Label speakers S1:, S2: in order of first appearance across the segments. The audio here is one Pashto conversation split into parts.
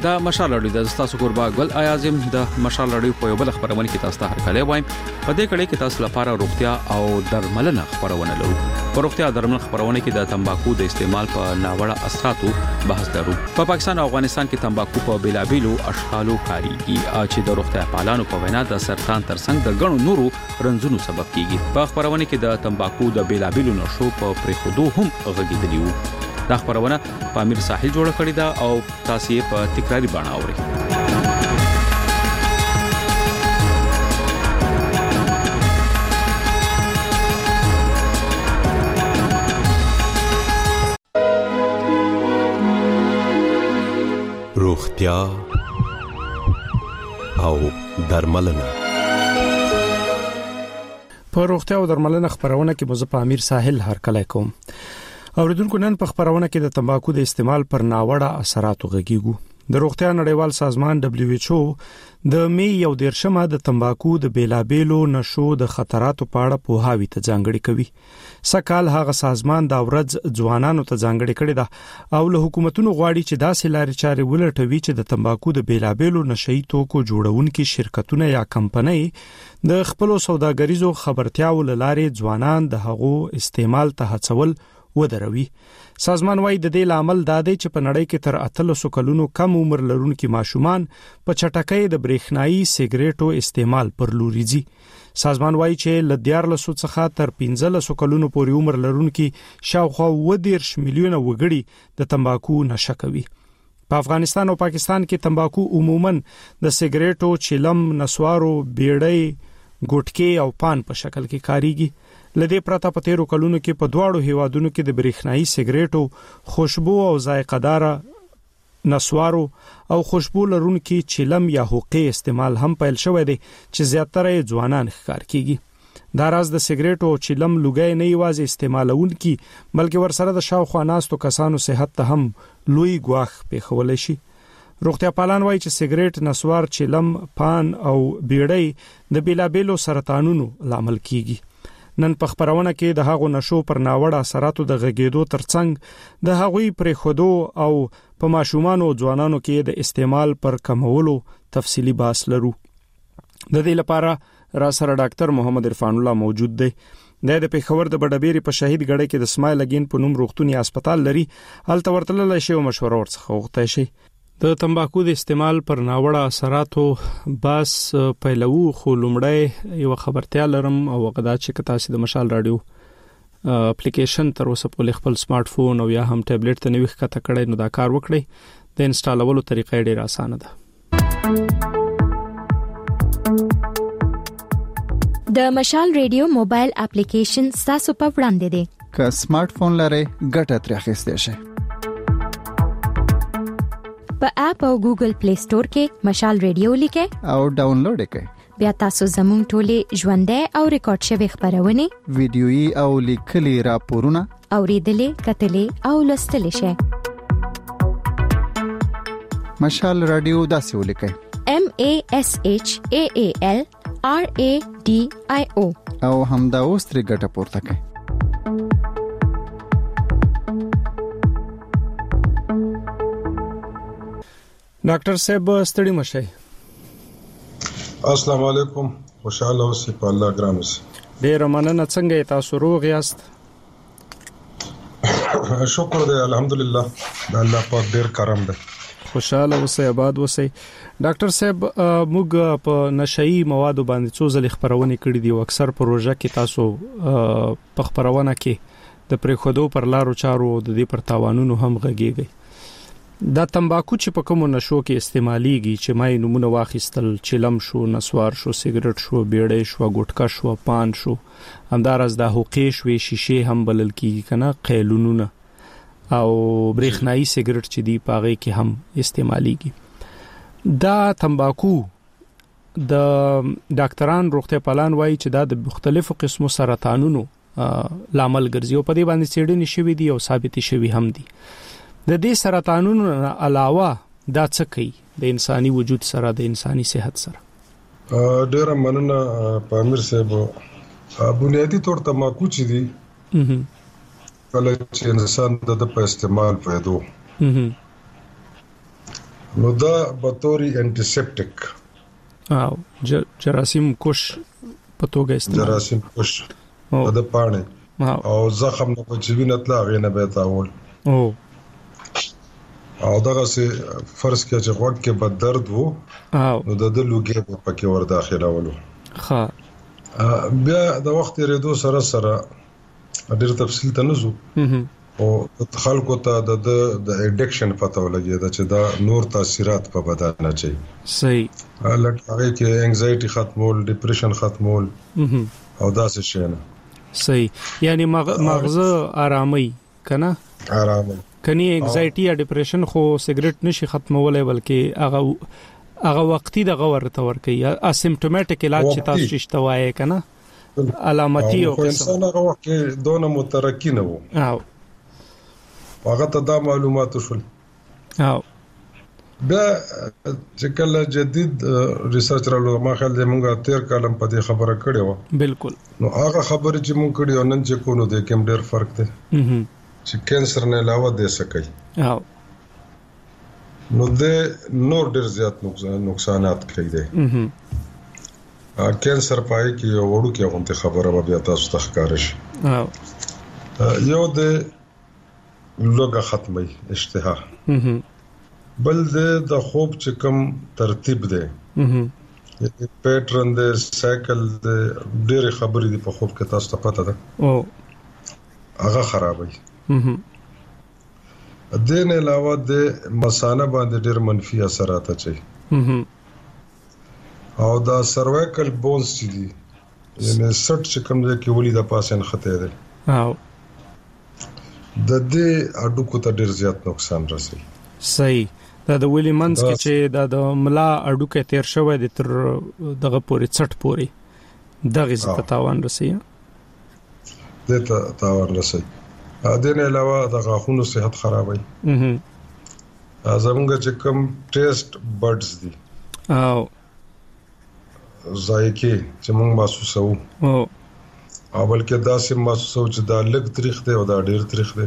S1: دا مشال لړۍ د تاسو قربا ګل اعظم د مشال لړۍ په یو بل خبرونه کې تاسو ته هرکلی وایم. په دې کړي کې تاسو لپاره روغتیا او درملنه خبرونه لرو. په روغتیا درملنه خبرونه کې د تمباکو د استعمال په ناوړه اثراتو بحث لرو. په پاکستان او افغانستان کې تمباکو په بیلابیلو اشکالو کاریږي چې د روغتیا پالانو په وینا د سرطان ترڅنګ د غنو نورو رنځونو سبب کیږي. په خبرونه کې د تمباکو د بیلابیلو نشو په پریخودو هم غږیدلی وو. دا خبرونه په امیر ساحل جوړ کړی دا او تاسو یې په تکراری بڼه اورئ.
S2: روغتیا او درملنه.
S3: په روغتیا او درملنه خبرونه کې مزه په امیر ساحل هرکلی کوم. اوریدونکو نن په خبرونه کې د تمباکو د استعمال پر ناوړه اثراتو غږیږو. د روغتیا نړیوال سازمان WHO د می 11 د تمباکو د بیلابیلو نشو د خطراتو په اړه پوهاوی ته ځانګړي کوي. سکهال هغه سازمان دا ورځ ځوانانو ته ځانګړي کړی ده او له حکومتونو غواړي چې داسې لارې چارې ولټوي چې د تمباکو د بیلابیلو نشئی توکو جوړونکو شرکتونه یا کمپنۍ د خپل سوداګریزو خبرتیاو لاره ځوانان د هغو استعمال ته هڅول ودروي. سازمان وايي د دې لامل دا دی چې په نړۍ کې تر 800 کلونو کم عمر لرونکي ماشومان په چټکۍ د برېښنايي سیګریټو استعمال پر لوري ځي. سازمان وايي چې ل 1400 څخه تر 1500 کلونو پورې عمر لرونکي شاوخوا 10 میلیونه وګړي د تمباکو نشه کوي. په افغانستان او پاکستان کې تمباکو عموماً د سیګریټو، چلم، نسوارو، بیړۍ، ګټکي او پان په شکل کې کاریږي. لدې پرته په 13 کلونو کې په دواړو هیوادونو کې د برېښنايي سیګریټو، خوشبو او ذائقه دار نسوارو او خوشبو لرونکي چلم یا حقې استعمال هم پیل شوی دی چې زیاتره ځوانان ښکار کیږي. دا راز د سیګریټو او چلم لوګي نه یوازې استعمالونکي بلکې ورسره د شاوخوا ناستو کسانو صحت ته هم لوی ګواښ پیښول شي. روغتیا پالان وایي چې سیګریټ، نسوار، چلم، پان او بیړۍ د بیلابیلو سرطانونو لامل کیږي. نن په خبرونه کې د هغو نشو پر ناوړه اثراتو د غږیدو ترڅنګ د هغوی پرې خودو او په ماشومانو او ځوانانو کې د استعمال پر کمولو تفصیلی بحث لرو. د دې لپاره را سره ډاکټر محمد عرفان الله موجود دی. د پیښور د بډبېری په شهید ګړی کې د اسماعیل اگین په نوم روغتونی هسپتال لري. هلته ورتلل شي او مشوره ورڅخه وغوښتل شي. د تمباکو د استعمال پر ناوړه اثراتو باس پیلو خو لومړی یو خبرتیا لرم او غدا چې تاسو د مشال رادیو اپلیکیشن تر اوسه په خپل سمارټ فون او یا هم ټابلیټ ته نوښت کته کړئ نو دا کار وکړئ. د انسټالولو طریقې ډېره اسانه ده.
S4: د مشال رادیو موبایل اپلیکیشن تاسو په وړاندې دی.
S5: که سمارټ فون لرئ ګټه ترې اخیستئ شئ.
S4: په اپ او ګوګل پلی سٹور کې مشال رادیو لیکئ
S5: او ډاونلوډ کړئ.
S4: بیا تاسو زموږ ټولې ژوندۍ او ریکارډ شوی خبرونه،
S5: ویډیويي او لیکلي راپورونه
S4: اوریدلې، کتلې او لوستلې شئ.
S5: مشال رادیو داسې ولیکئ:
S4: MASHAAL RADIO
S5: او همدا اوس ترې ګټه پورته کړئ.
S3: ډاکټر صاحب ستړي مشئ.
S6: السلام علیکم. خوشاله اوسئ په الله ګران اوسئ.
S3: ډیر مننه. څنګه تاسو روغ یاست؟
S6: شکر دی الحمدلله. د الله پاک ډیر کرم دی.
S3: خوشاله اوسئ، آباد اوسئ. ډاکټر صاحب موږ په نشئی موادو باندې څو ځله خبرونه کړې دي او اکثر پروژه کې تاسو په خبرونه کې د پریخودو پر لارو چارو د دې پر تاوانونو هم غږیږي. دا تمباکو چې په کوم نشو کې استعماليږي چې مای نمونه واخیستل، چلم شو، نسوار شو، سیګریټ شو، بیړۍ شو، ګټکا شو، پان شو، همدارس د حقې شوې، شیشه هم بلل کیږي کنه، قیلونونه او برېښنايي سیګریټ چې دی پاغه کې هم استعماليږي. دا تمباکو د ډاکټران روغتیا پالان وایي چې دا د مختلفو قسمو سرطانونو لامل ګرځي او په دې باندې څېړنې شوې دي او ثابت شوې هم دي. د دې سرطانونو علاوه دا څه کوي د انساني وجود سره، د انساني صحت سره؟
S6: ډیر مننه پامیر صاحب. بنیادی طور تمباکو چې دی کله چې انسان د په استعمال پیدو نو دا بطوري انټیسپټیک
S3: او جراثیم کوش په توګه استعمال
S6: جراثیم کوش د پانه او زخم نه پچوي نه تلا غینه به تاول
S3: او
S6: دغه سي فرض کې چې وخت کې بد درد وو نو د لوګي په پکې ور داخله ولو بیا د وخت ریدو سره ډېر تفصیل ته نزو او خلکو ته د اډیکشن پته ولګي دا چې دا نور تاثیرات په بدن اچي
S3: صحیح
S6: لکه کې انګزایټي ختمول ډیپریشن ختمول او دا څه شي نه
S3: صحیح یعنی مغزه آرامي کنه
S6: آرامي
S3: کني انګزایټي یا ډیپریشن خو سیګریټ نشي ختمولای بلکې هغه وقتی دغه ورته ورکي اسیمپټومټیک علاج چې تاسو شتوای کنه علامتي او
S6: انسان هغه وخت دونه مترکی نه وو هغه ته دا معلومات شول
S3: او
S6: بیا چې کله جدید ریسرچ راغلو ما خیال دی مونږه 13 کالم په دې خبره کړې و
S3: بالکل
S6: نو هغه خبره چې مونږ کړې نن چې کو نو د کوم ډېر فرق دی چې کینسر نه علاوه د سکي
S3: او
S6: نو د نور ډېر زیات نقصانات کوي دی کینسر پای کې وړو کې غونډه خبره به بیا تاسو ته ښکار شي یو د لوګه ختمي اشتها بل د خوب چې کوم ترتیب دی پیټرن د سایکل د ډېر خبرې دی په خوب کې تاسو ته پته ده
S3: او
S6: هغه خرابوي دین علاوه د مثانه باندې ډېر منفي اثرات اچي او دا سروایکل بونز دي یعنی سټ چې کوم دی کې ولې د پاسن خطر دی
S3: او
S6: د دې اډوکو ته ډېر زیات نقصان رسي
S3: صحیح دا د ویلی منس کې چې د ملا اډوکه تیر شوی د تر دغه پوري څټ پوري دغه څه تاوان رسي
S6: دته تاوان رسي د نه علاوه د غاښونو صحت خرابوي زمونږ چې کوم ټیسټ بډز دي
S3: او
S6: ذایقه چې موږ محسوسو او بلکې دا سم محسوسو چې دا لږ تاریخ دی او دا ډیر تاریخ دی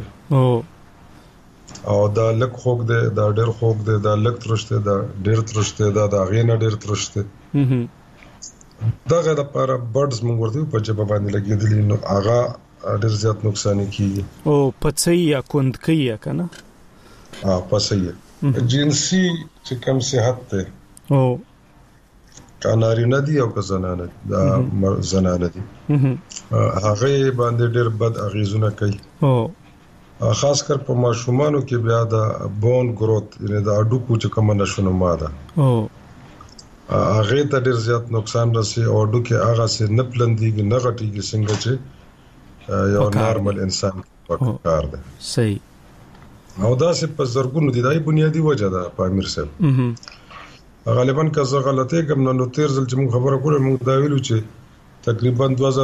S6: او دا لږ خوګ دی دا ډیر خوګ دی دا لږ ترشته دا ډیر ترشته دا غینه ډیر ترشته داغه د لپاره بډز موږ ورته په جبه باندې لګیدلی نو هغه ډیر زیات نقصان کیږي
S3: او پڅي یا کندکي یا کنه
S6: پڅي جنسي چې کوم صحت ته
S3: او
S6: کاناری ندی او زنانه دا زنانه دي هغه باندې ډیر بد اغیزونه کوي
S3: او
S6: خاص کر په ماشومانو کې بیا د بون گروث یعنی د اډوکو چې کوم نشونه ماده
S3: او
S6: هغه ته ډیر زیات نقصان رسي او اډوکه هغه سي نه پلندېږي نه غټيږي څنګه چې یو نارمل انسان پکار ده
S3: صحیح
S6: او دا سه په زرګونو دي دای بنیادی وجه ده په امیر صاحب غالبا که زه غلطه کوم نو تیر ځل چې موږ خبره کوله موږ دا ویلو چې تقریبا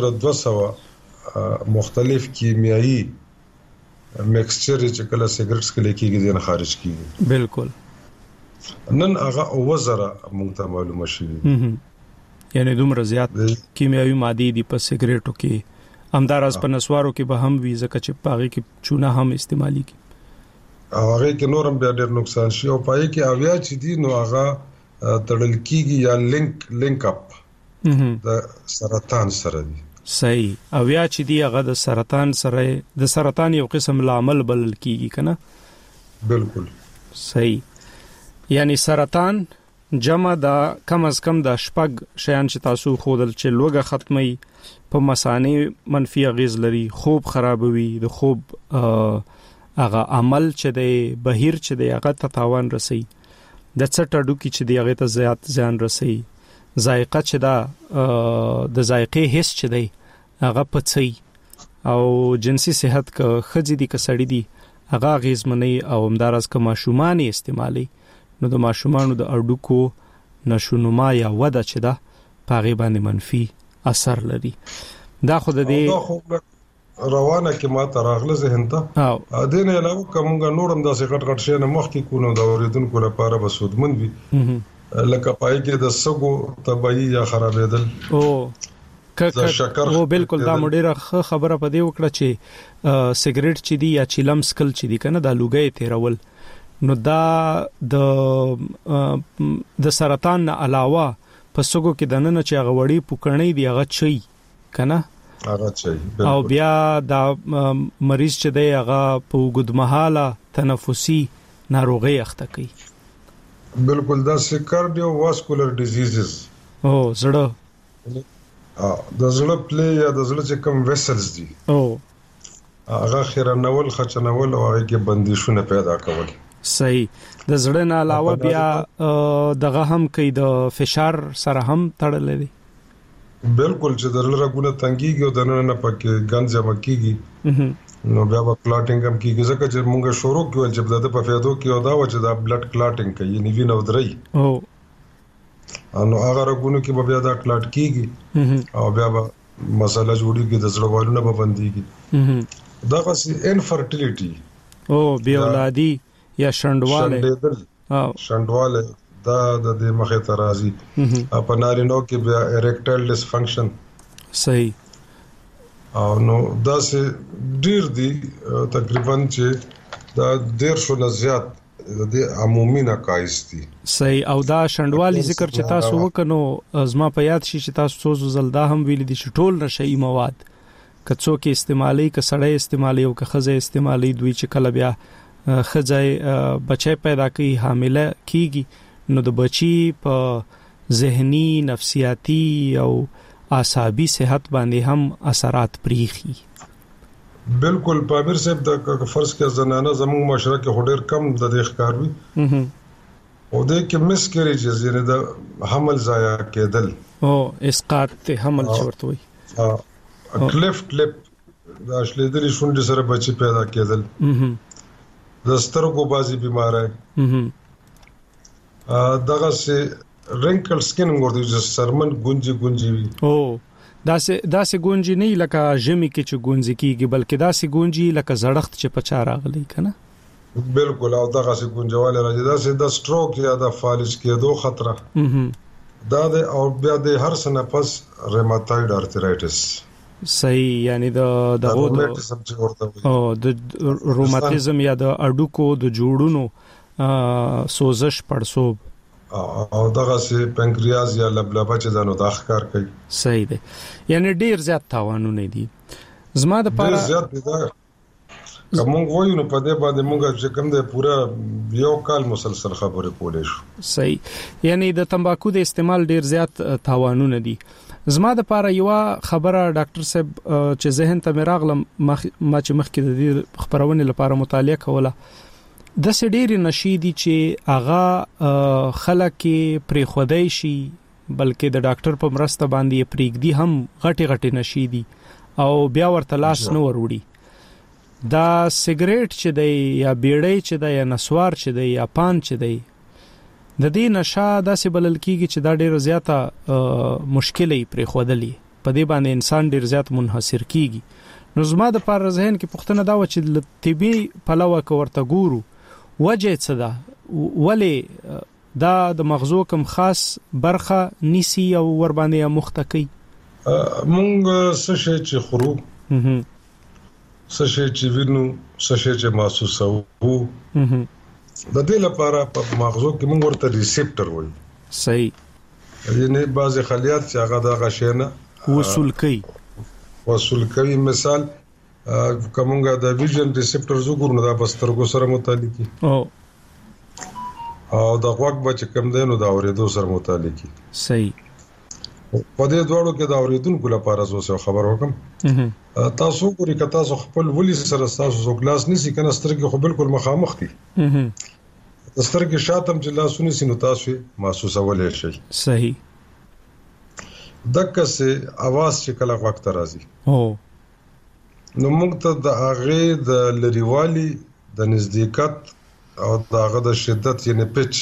S6: 2200 مختلف کیمیاوي میکسچر چې کله سیګریټس کې لیکيږي دین خارج کیږي
S3: بالکل
S6: نن هغه وزره موږ ته معلومه شي
S3: یعنی دومره زیات کیمیاوي ماده دي په سیګریټو کې همدارس په نسوارو کې به هم وي ځکه چې پاغي کې چونه هم استعمالي کی
S6: هغه کې نورم بیا ډېر نقصان شي او پای کې اویا چې دي نو هغه تړل کیږي یا لینک اپ د سرطان سره دي
S3: صحیح اویا چې دی هغه د سرطان سره د سرطان یو قسم العمل بلل کیږي کنه
S6: بالکل
S3: صحیح یعنی سرطان جمع دا کم از کم د شپږ شیان چې تاسو خودل چې لوګه ختمي په مسانه منفي اغیز لري خوب خرابوي د خوب هغه عمل چې دی بهیر چې دی هغه ته تاوان رسي د څټړو کې چې دی هغه ته زیات ځان رسي ذائقه چې دا د ذائقې حس چې دی هغه پڅي او جنسي صحت کا خځې دي کسړې دي هغه غیزمنې او همدارس کا ماشومان استعمالي نو د ماشومانو د اډوکو نشونما یا وده چې دا پاغي باندې منفي اثر لري دا خود دې
S6: روانه کې ما تراغله ذهن ته دین علاوه کومه نورم داسې غټ غټ شي نه مخ کې کو نو دا اوریدونکو لپاره بسودمن وي لکه پای کې د سګو تبعی یا خرابېدل
S3: او بالکل دا مډیره خبره پدې وکړه چې سیګریټ چې دی یا چیلم سکل چې دی کنه دا لوګي تیرول نو دا د سرطان نه علاوه په سګو کې د نن چې هغه وړي پوکړنې دی هغه چي کنه
S6: هغه چي
S3: او بیا دا مریض چې دی هغه په وګدمحاله تنفسي ناروغي اخته کوي
S6: بالکل دا کارډیو واسکولر ډیزیزز
S3: او زړه
S6: د زړه پلی یا د زړه چې کوم ویسلز دي هغه خیرنول خچنول او هغه کې بندیشونه پیدا کول
S3: صحیح د زړه نه علاوه بیا دغه هم کوي د فشار سره هم تړلې دي
S6: بالکل چې د زړه رګونه تنګيږي او د نن په کې ګند جمع کیږي نو بیا په کلاټینګ هم کیږي ځکه چې موږ شروع کول چې د په فایدو کې او دا و چې د بلډ کلاټینګ کوي یعنی وینه ودري نو هغه رګونو کې بیا دا کلاټ کیږي او بیا مسله جوړیږي د زړه والونه به بنديږي دا غسی انفرټیلیټي
S3: بیا اولادي یا
S6: شندواله دا د مخه ترازی په نارینو کې بیا اریکټایل ډسفنکشن
S3: صحیح
S6: او نو دا سه ډیر دی تقریبا چې دا ډیر شو نه زیات د عمومي نقایص دي
S3: صحیح او دا شندوالي ذکر چې تاسو وکنو ازما په یاد شي چې تاسو سوزو زلدا هم ویل دي چې ټول نشئی مواد کڅو کې استعمالي کسړې استعمالي او کخزه استعمالي دوی چې کله بیا خځای بچي پیدا کوي حامله کیږي نو د بچي په ذهني نفسیاتی او اعصابي صحت باندې هم اثرات پریخي
S6: بالکل پامیر صاحب د فرض کې زنانه زموږ معاشره کې هډر کم د ښکار وي او د کې مسکریجز یعنی د حمل ضایع کېدل
S3: او اسقاط حمل چورته وي
S6: کلیفټ لپ د اشلیدلې شونډې سره بچي پیدا کېدل د سترګو بازي بیماری دغه سه رینکل سکین ورته چې سرمن ګونجي وي
S3: داسې ګونجي نه لکه ژمي کې چې ګونځي کیږي بلکې داسې ګونجي لکه زړښت چې پچا راغلي کنه
S6: بالکل او دغه سه ګونجواله راځي داسې د سټروک یا د فالج کېدو خطر دا د او بیا د هر سنه پس ریماتوید ارترایټس
S3: صحیح یعنی د روماتیزم یا د اډوکو د جوړونو سوزش پړسوب
S6: او دغه سي پنکریاز یا لبلبه چې دانو د ښکار کوي
S3: صحیح دی یعنی ډیر زیات تاوانونه دي زما د پاره
S6: زیات دي دا کوم وایو نو په دې باندې موږ چې کوم د پورا یو کال مسلسل خبرې کولې شو
S3: صحیح یعنی د تمباکو د استعمال ډیر زیات تاوانونه دي زما د پاره یو خبره ډاکټر صاحب چې ذهن ته مراغله ما چې مخکې د خبرونه لپاره مطالعه کوله د سډيري نشيدي چې اغا خلک پرې خودای شي بلکې د ډاکټر په مرسته باندې پریګدي هم غټي نشيدي او بیا ورته لاس نه وروړي دا سیګریټ چې دی یا بیړۍ چې دی یا نسوار چې دی یا پان چې دی د دې نشه داسې بلل کیږي چې دا ډیره زیاته مشکلې پرې خودلې په دې باندې انسان ډیر زیات منحصر کیږي نو زما د پر ذهن کې پوښتنه دا و چې طبي پلوه کوورته ګورو وجه څه ده ولی دا د مغزو کوم خاص برخه نسی او ور باندې مختکی
S6: مونږ څه شي چې خورو څه شي چې وینو څه شي چې محسوسو د دې لپاره په مغزو کې مونږ ورته ریسپټر وایي
S3: صحیح
S6: یعنی بعض خلیات چې هغه د غشنه وصول کوي مثال کومګه د ویژن ریسپټرز وګورنه د بسترګو سره متعلق دي او د غوږ بچ کم دی نو د اوریدو سره متعلق دي
S3: صحیح
S6: په دې دوړو کې د اوریدونکو لپاره زو خبر وکم تاسو ګوري که تاسو خپل ولې سره تاسو کلاس نسی کنه سترګې خو بالکل مخامخ دي سترګې شاتم چې لاسونه سينو تاسو محسوسه ولې شي
S3: صحیح
S6: دغه سه आवाज چې کله وخت راځي نو موږ ته د هغه د لریوالي د نزدېکت او د هغه د شدت یعنی پچ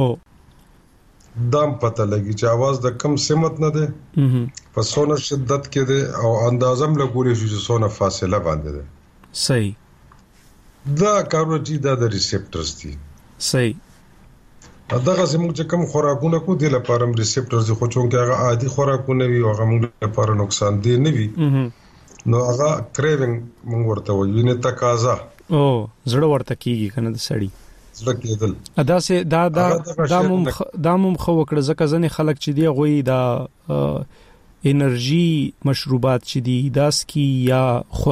S6: دام پته لګي چې आवाज د کم سمت نه ده په سونه شدت کې ده او اندازم لګولې شو چې سونه فاصله باندې ده
S3: صحیح
S6: دا کارونه چې د ریسپټرز دي
S3: صحیح
S6: دغه زموږ چې کوم خوراکونه کو دي لپاره ریسپټرز خو چونکه هغه عادي خوراکونه وي او هغه موږ لپاره نقصان دي نه وي نو هغه کریوینګ موږ ورته وایو نه تقاضا
S3: زړه ورته کیږي کنه د سړی
S6: زړه کېدل
S3: ادا سه دا مم خو کړه ځکه ځنې خلک چې دی غوي دا انرژي مشروبات چې دی داس کی یا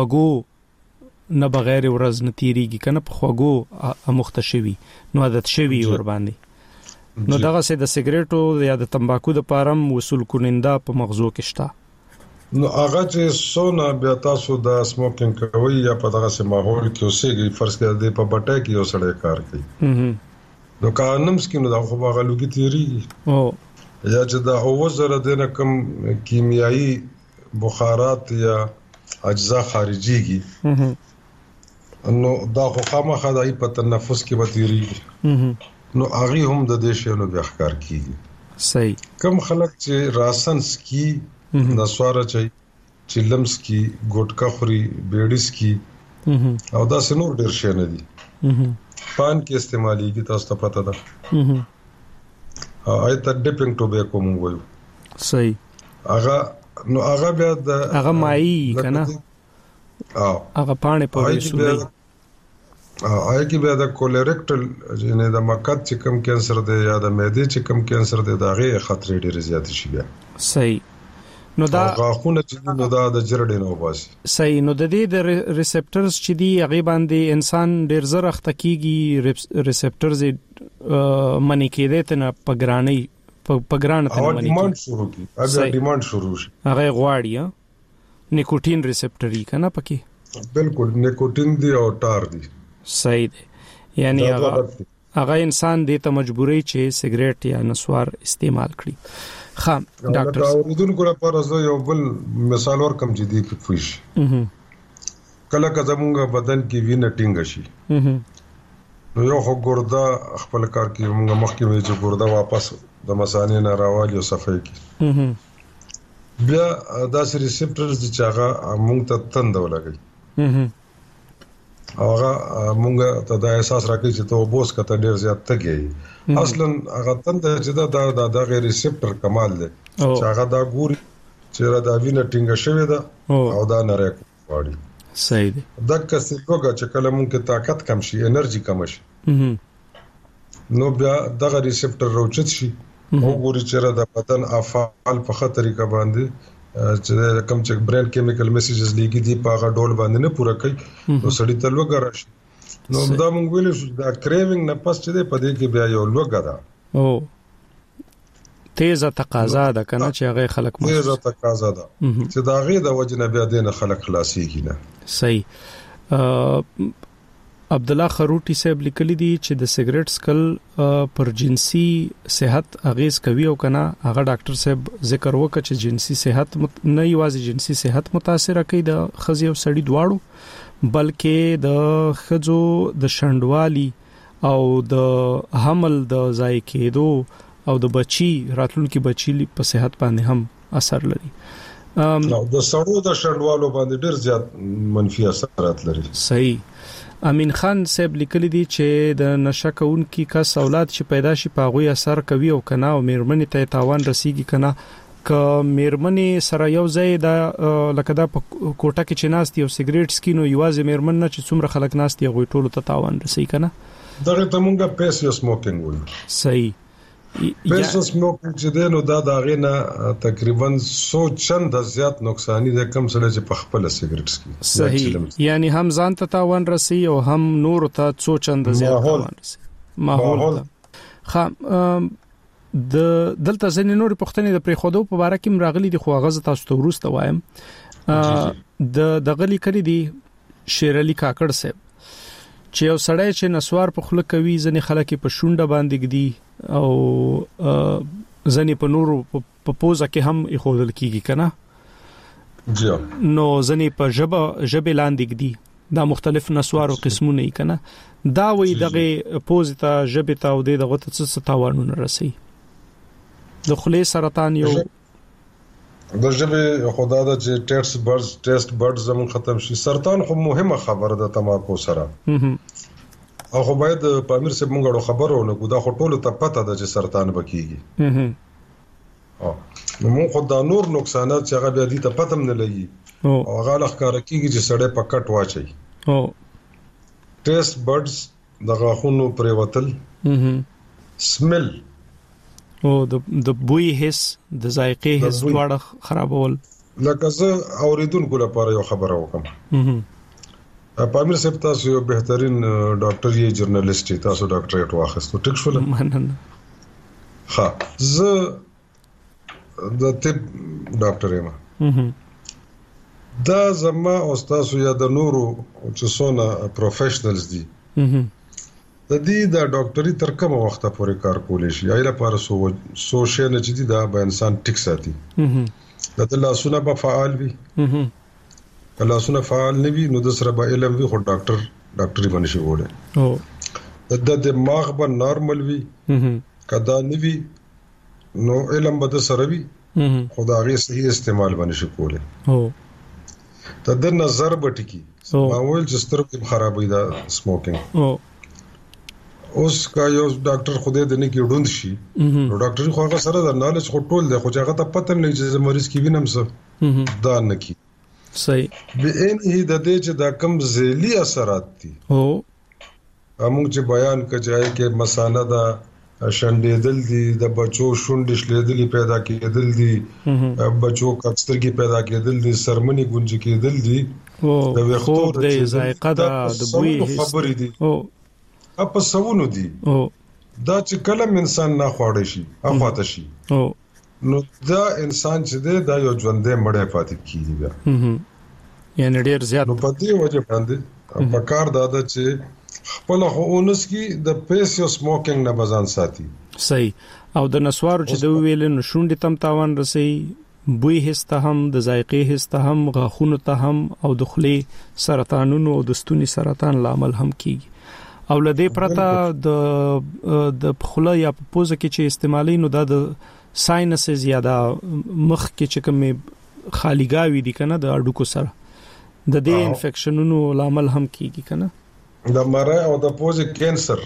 S3: خوګو نه بغیر ورځ نه تیریږي کنه په خوګو مختشوي نو عادت شوی ور باندې نو دغه سه د سیګریټو یا د تمباکو د پارم وصول کوننده په مغزو کې شته
S6: نو هغه چې سونه بیا تاسو د سموکینګ کوي یا په دغه سه ماحول کې اوسېږي فرض کړئ د په بټه کې یو سړی کار کوي نو کانم سکینو دا خو هغه لوګي تیریږي او یا چې دا اوزره د کم کیمیاوي بخارات یا اجزا خارجيږي نو دا خو خامخا د په تنفس کې وتیریږي نو هغه هم د دې شنو بیا ښکار کیږي
S3: صحیح
S6: کم خلک چې راسنس کی نسواره چې لمس کی ګټکا خوري بیډیس کی او دا سنور ډیر شي نه دي پان کې استعماليږي تاسو ته پته ده آیت ډیپینګ ټوبیکو مونږ وایو صحیح هغه بیا د
S3: هغه مای کنه هغه پانه په وسولې
S6: کې بیا د کولریکټل یعنی د مقعد چې کم کینسر دی یا د معدې چې کم کینسر دی دا غي خطر ډیر زیات شي بیا
S3: صحیح نو دا
S6: غاښونه چې نو دا د جرډې نو باسي
S3: صحیح نو د دې د ریسپټرز چې دی هغه باندې انسان ډیر زر اختکیږي ریسپټرز منی کېده ته نه پګرانی پګران ته منی
S6: ډیماند شروع کی اگر ډیماند شروع شي
S3: هغه غواړي نیکوټین ریسپټر یې کنه پکې
S6: بالکل نیکوټین دی او ټار دی
S3: صحیح دی یعنی هغه انسان دې ته مجبوري چې سیګریټ یا نسوار استعمال کړي خام ډاکټر
S6: دا اوریدونکو لپاره زه یو بل مثال ورکم چې دی کې فوش کله کله موږ بدن کې وینه ټینګ شي نو یو خو ګرده خپل کار کې موږ مخکې وی چې ګرده واپس د مثانې نه راوالي او صفای کی بیا دا سری ریسپټرز چې هغه موږ ته تند ولګي هغه موږ ته دا احساس راکړي چې ته وبوس کته ډیر زیات تګي اصلا هغه تند چې دا غیر ریسپټر کمال دی چې هغه دا ګوري چې دا وینه ټینګه شوی ده او دا نری واړي
S3: صحیح دی
S6: دا کسې لوګه چې کله موږ طاقت کم شي انرژي کم شي نو بیا دغه ریسپټر روچت شي او ګوري چې دا بدن افعال په خطر طریقه باندې چې کوم چې برین کیمیکل میسیجز لیږي دي په هغه ډول باندې نه پوره کوي نو سړی ته لوګه راشي نو دا موږ ویل شو دا کریوینګ نه پس چې په دې کې بیا یو لوګه ده
S3: او تیزه تقاضا ده کنه چې هغه خلک
S6: تیزه تقاضا ده چې دا غي د وجنه بیا دینه خلک خلاصيږي نه
S3: صحیح عبد الله خروټي صاحب لیکلي دي چې د سیګریټ سکل پر جنسي صحت اغیز کوي او کنه هغه ډاکټر صاحب ذکر وکړي چې جنسي صحت نه یوازې جنسي صحت متاثر کوي د خزي او سړي دواړو بلکې د خزو د شندوالي او د حمل د ځای کېدو او د بچي راتلونکي بچي په صحت باندې هم اثر لري
S6: نو د سړو د شندوالو باندې ډیر زیات منفي اثرات لري
S3: صحیح امین خان صاحب لیکلی دی چې د نشه کونکي کس اولاد چې پیدا شي په غوي اثر کوي او کنه او میرمنې ته تاوان رسیږي کنه ک میرمنې سره یو ځای د لکه دا کوټه کې چې ناست یو سیګریټ سکینو یوازې میرمن نه چې څومره خلک ناست یو غوي ټولو ته تاوان رسي کنه
S6: دغه ته مونږه پیسو سموکینګ وایو
S3: صحیح
S6: پیسو سموکینګ چې دینو دا غینه تقریبا 100 چند زیات نقصانی ده کم سره چې په خپل سیګریټ سکي
S3: صحیح یعنی هم ځان ته تاوان رسي او هم نور ته 100 چند زیات تاوان رسي ماحول خام د دلته ځنې نور پښتنې د پریخودو په اړه کې مراغلي دي خو غزه تاسو ته ورسته وایم د غلي کړی دي شیر علي کاکړ صاحب چې یو سړی چې نسوار په خله کوي ځنې خلک په شونډه باندې گدي او ځنې په نورو په پوزه کې هم اخودل کیږي کنه
S6: جی
S3: نو ځنې په جبه لاندې گدي دا مختلف نسوار او قسمونه یې کنه دا وی دغه پوزه ته جبه ته او دغه څه تاوانونه رسي د خله سرطان یو
S6: د جبه خدا د ټیسټ برډز زمون ختم شي سرطان خو مهمه خبره ده تماکو سره او خو باید په امیر سره مونږ خبرونه کو دا خو ټول ته پته ده چې سرطان بکیږي نو مونږ خو دا نور نقصانات چې هغه بیا دي ته پته نه لګي او هغه لخ کار کیږي چې سړی په کټ واچي ټیسټ برډز د غاښونو پریوتل سمل
S3: او د بوی حس د ذایقې حس دواړه خرابول.
S6: لکه زه اوریدونکو لپاره یو خبره وکم. پامیر صاحب تاسو یو بهترین ډاکټر یې جرنالست یې تاسو ډاکټریټ واخیستو ټیک شول. ها زه د طب ډاکټر یم. دا زما او تاسو یا د نورو چې څونه پروفیشنلز دي د دې د ډاکټري تر کومه وخت پورې کار کولی شي ایله لپاره سو شي نه چې دا به انسان ټیک ساتي. د لاسونه به فعال وي لاسونه فعال نه وي نو د سره به علم وي خو ډاکټري باندې شي وړي د دماغ به نارمل وي کدا نه وي نو علم به د سره وي خو دا غي صحیح استعمال باندې شي کولی د نظر به ټکی ماول چې سترګې خرابوي دا سموکینګ اوس کا یو ډاکټر خوده د نه کې ډوند شي نو ډاکټر خو هغه سره د نالج خو ټول دی خو هغه ته پته نه چې مریض کې وینم څه دا نه کی
S3: صحیح
S6: به ان هی د دې چې دا کم ذیلی اثرات دي موږ چې بیان کړای کې مساله دا شندېدل دي د بچو شونډې شلیدلې پیدا کېدل دي بچو کڅترګي پیدا کېدل دي سرمنی گونج کېدل دي
S3: د وختو د ذایقه د بوی
S6: خبرې دي په سوونو دي دا چې کلم انسان نه خوړې شي اخواته شي نو دا انسان چې دی دا یو ژوندې مړې پاتې کیږي بیا
S3: یعنی ډیر زیات
S6: نو پدې وجه باندې په کار دادا چې خپل هونس کی د پیسو سموکینګ نه بزان ساتي.
S3: صحیح او د نسوارو چې د ویل نو شونډې تم تاوان رسي بوی حس ته هم د ذایقې حس ته هم غاښونو ته هم او د خولې سرطانونو او د ستوني سرطان لامل هم کیږي. او لدې پرته د خله یا پوزه کې چې استعمالي نو د ساينسز یا د مخ کې چې کوم خالیګاوي دي کنه د اډوکو سره د دې انفیکشنونو لامل هم کیږي کنه
S6: د مړای او د پوزې کینسر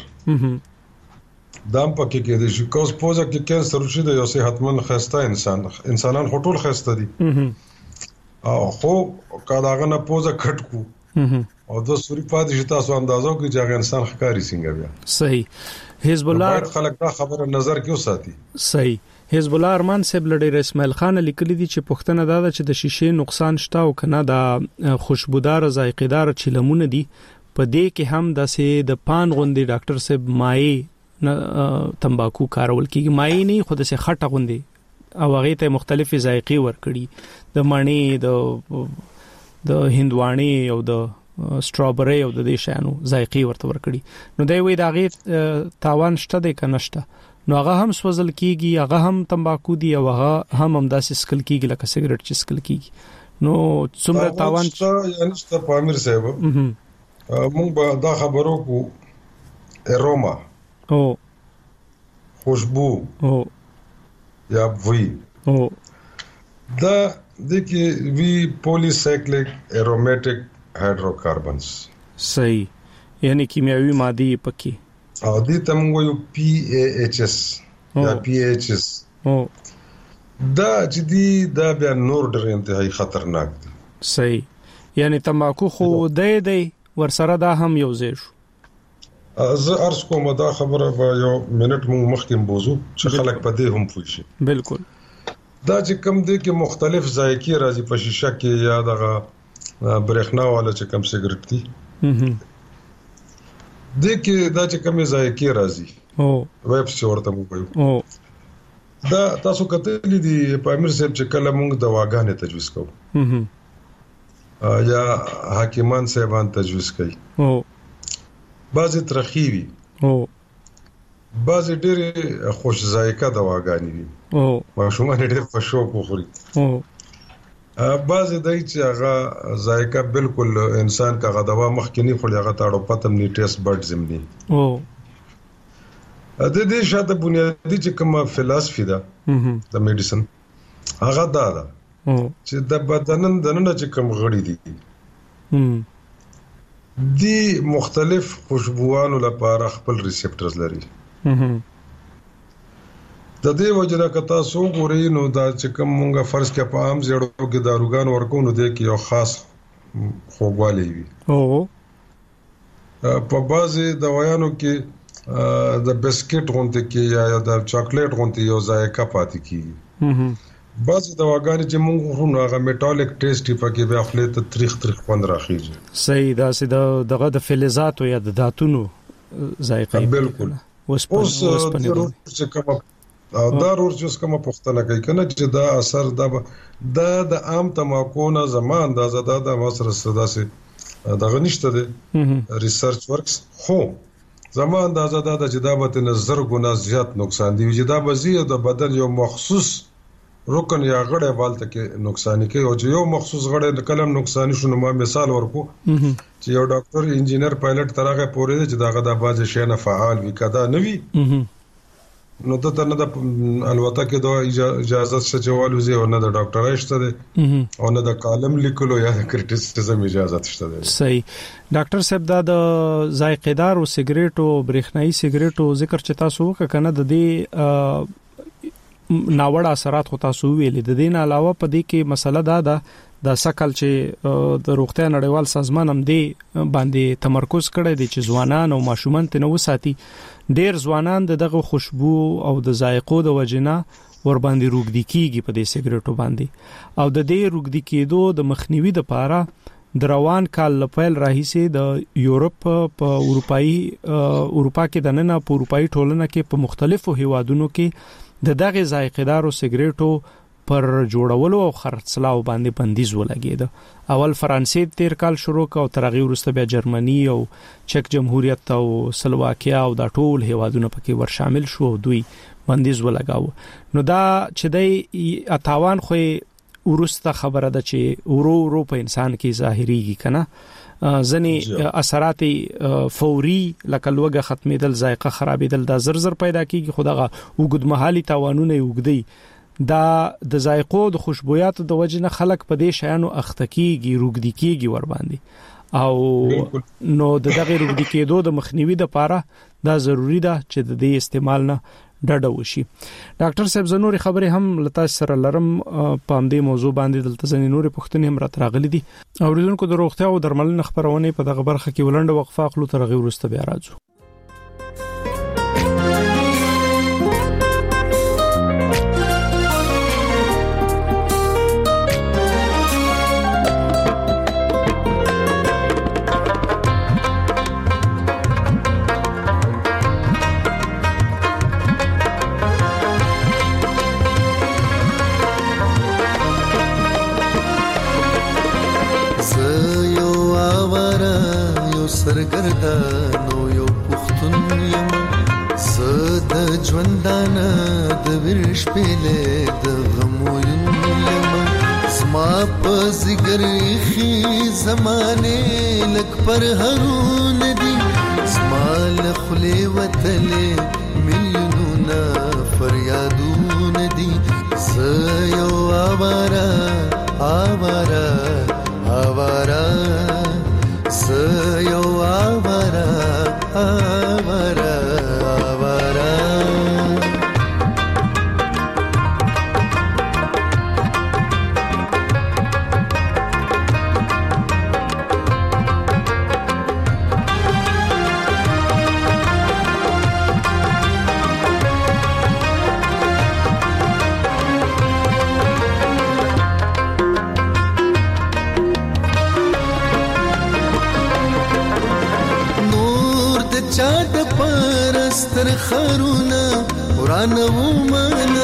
S6: دام پکې کې دي چې کوس پوزه کې کینسر شي د یو صحتمند خسته انسانان هټول خسته دي او خو کاغه نه پوزه کټ کو او د سوري پاتې شي تاسو اندازو کې چې انسان ښکاری څنګه بیا.
S3: صحیح حزب الله
S6: خلک دا خبره نظر کې وساتي.
S3: صحیح حزب الله ارمان صاحب لړ اسماعیل خان لیکلی دي چې پښتنه دا چې د شیشې نقصان شته او کنه دا خوشبودار ذایقېدار چیلمونه دي په دې کې هم د پان غوندي ډاکټر صاحب مای تمباکو کارول کیږي مای نه خود سه خټه غوندي او هغه ته مختلفي ذایقې ورکړي د مڼې د هندواني او د سټرابری او د دې شانو ذایقې ورته ورکړي نو دوی وی دا غي تاوان شته د کنهشته نو هغه هم سوزل کیږي هغه هم تمباکو دی او هغه هم همداسې سکل کیږي لکه سیګریټ چې سکل کیږي نو څومره تاوان
S6: یعنی ست پامیر صاحب مونږ به دا خبرو کو اروما
S3: او
S6: خوشبو
S3: او
S6: یا وی
S3: او
S6: دا دغه وی پولی سایکلیک ارومیټک هایدروکاربنز
S3: صحیح یعنی کیمیاوي ماده پکې
S6: او دې ته موږ یو PAHs یا PHs دا چې دی دا بیا نور ډېر انتهایی خطرناک دي.
S3: صحیح یعنی تمباکو خو دی ورسره دا هم یو ځای شو
S6: زه ارز کوم دا خبره به یو منټ موږ مخکې بوزو چې خلک په دې هم پوه شي.
S3: بالکل
S6: دا چې کوم دی کې مختلف ذایقې راځي په شیشه کې یا دغه برېښنا والا چې کوم سیګریټ دي دغه دا چې کوم ذایقې راځي او ویب ورته موږ او دا تاسو کتلی دي پامیر صاحب چې کله موږ دواګانې تجویز کوو یا حکیمان صاحبان تجویز کوي
S3: او
S6: بعضی ترخی وي
S3: او
S6: بعضی ډېر خوش ذایقه دواګانې وي
S3: او
S6: ماشومان ډېر په شوق وخوري
S3: او
S6: بعضی دای چې هغه ذایقه بالکل انسان کا غدوا مخکنی خو هغه تاړو پتم نی ټیسټ بډ زمني
S3: او
S6: د دې شاته بنیادی چې کومه فلسفي ده د میډیسن هغه دا ده چې د بدن دننه چې کوم غړي دي دی مختلف خوشبوانو لپاره خپل ریسپټرز لري د دې وجنه کتا سو ګوري نو دا چې کوم مونږه فرض کې په عام زړو کې داروګان ورکو نو د کې یو خاص خوګوالي وي
S3: او
S6: په بعضي دوايانو کې د بسکټ غونډه کې یا د چاکلیټ غونډه یو ذایقه پاتې کیږي بعضي دواګانې چې موږ خورو هغه میټالیک ټیسټ پکې به خپل ته تریخ خوند راخیږي
S3: صحیح دا سې دغه د فلزات یا د داتونو ذایقه
S6: بالکل اوس چې کوم دارور چې کوم پختنه کوي کنه چې دا اثر د عام تماکو نه زمان اندازه د مصر سداسه د غنښت د ریسرچ ورکس خو زمان اندازه د چې دا به نظر ګنا زیات نقصان دی چې دا به زیاده د بدن یو مخصوص رکن یا غړې والته کې نقصان کوي او چې یو مخصوص غړې کلم نقصان شونه ما مثال ورکو چې یو ډاکټر انجینر پایلټ ترغه پورې چې داغه د باز شینه فعال وکدا نوي نو د تنه د الوتکه کې د اجازه شچوالو زی او نه د ډاکټر اشته دي او نه د کالم لیکلو یا کریټیسیزم اجازه شته دي
S3: صحیح ډاکټر صاحب دا د ذایقه‌دار او سیګریټ او برېښنايي سیګریټ او ذکر چتا سو کنه د دې ناوړه اثرات خو تاسو ویلې د دین علاوه په دې کې مسله دا ده د سکل چې د روغتیا نړیوال سازمان هم دی باندې تمرکز کړی دی چې ځوانان او ماشومان ته نو ساتي ډیر ځوانان دغه خوشبو او د ذایقو د وجنه ور باندې روغدي کیږي په دې سیګریټو باندې او د دې روغدي کېدو د مخنیوي لپاره د روان کال لپاره راهیسه د یورپ په اروپا کې د نن په اروپאי ټولنه کې په مختلفو هیوادونو کې د دغه ذایقه‌دار او سیګریټو پر جوړولو او خرڅلاو باندې بندیز ولګید. اول فرانسې تیر کال شروع کا او ترغه ورسته بیا جرمني او چک جمهوریت او سلواکیا او د ټول هیوادونو پکې ور شامل شو دوی بندیز ولګاو. نو دا چې د اتاوان خو ورسته خبره ده چې ورو په انسان کې ظاهريږي کنه ځنی اثرات فوري لکه لوګه ختمېدل ذایقه خرابېدل دا زر پیدا کیږي خدغه وګدمحالي تاوانونه وګدي دا د ذایقو د خوشبویات د وجنه خلق په دې شیانو اختکیږي روګدي کیږي ور باندې او نو دغه روګدي کېدو د مخنیوي لپاره دا ضروری ده چې د دې استعمال نه ډډه وشي. ډاکټر صاحب زنوري خبره هم لتا سره لرم په دې موضوع باندې دلته ځنې نورې پوښتنې هم راتراغلي دي. اوریدونکو د روغتیا او درملنې خبرونه په دغه برخه کې ولنډه وقفه اخلو تر غوړ ورسته بیا راځو.
S7: سرګردانو یو پختون یم زد ژوندانه د ورش پله د غمو یم زما په زګر خي زمانه لک پر هرون دي زما لخلي وتله مليونه فریادون دي زيو آوارا آوارا آوارا زيو آوارا آوارا آوارا چاد پرستر خرونا قرآن ومانا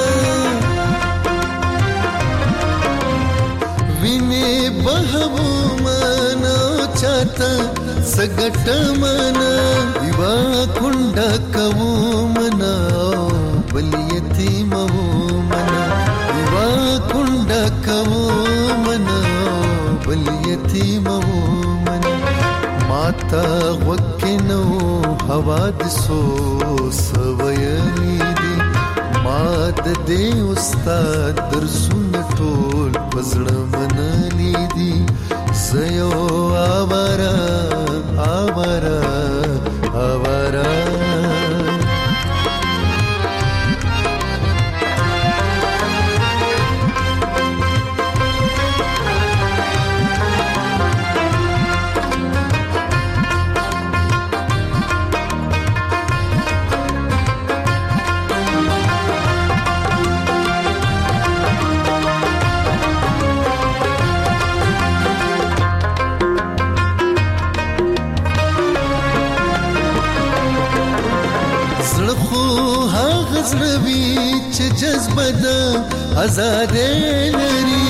S7: ویني بهو مانا چاتا سگٹ مانا دیوا کنڈا کو منا بل یتیم منا دیوا کنڈا کو منا بل یتیم منا ماتا وکنو حوادثو سویلی دی ماد دی استاد درسون ټول پزړه منلی دی زيو آوارا آوارا آوارا زړوي چې جذبه د آزادې لري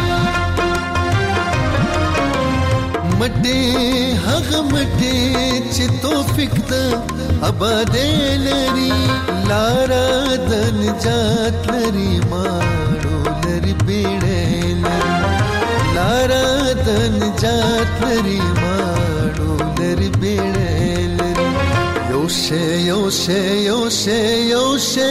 S7: مټې هغه مټې چې توفیق د آبادې لري لارا د نجات لري ماړو لري بیړې لري لارا د نجات لري ماړو لري بیړې لري یوشه یوشه یوشه یوشه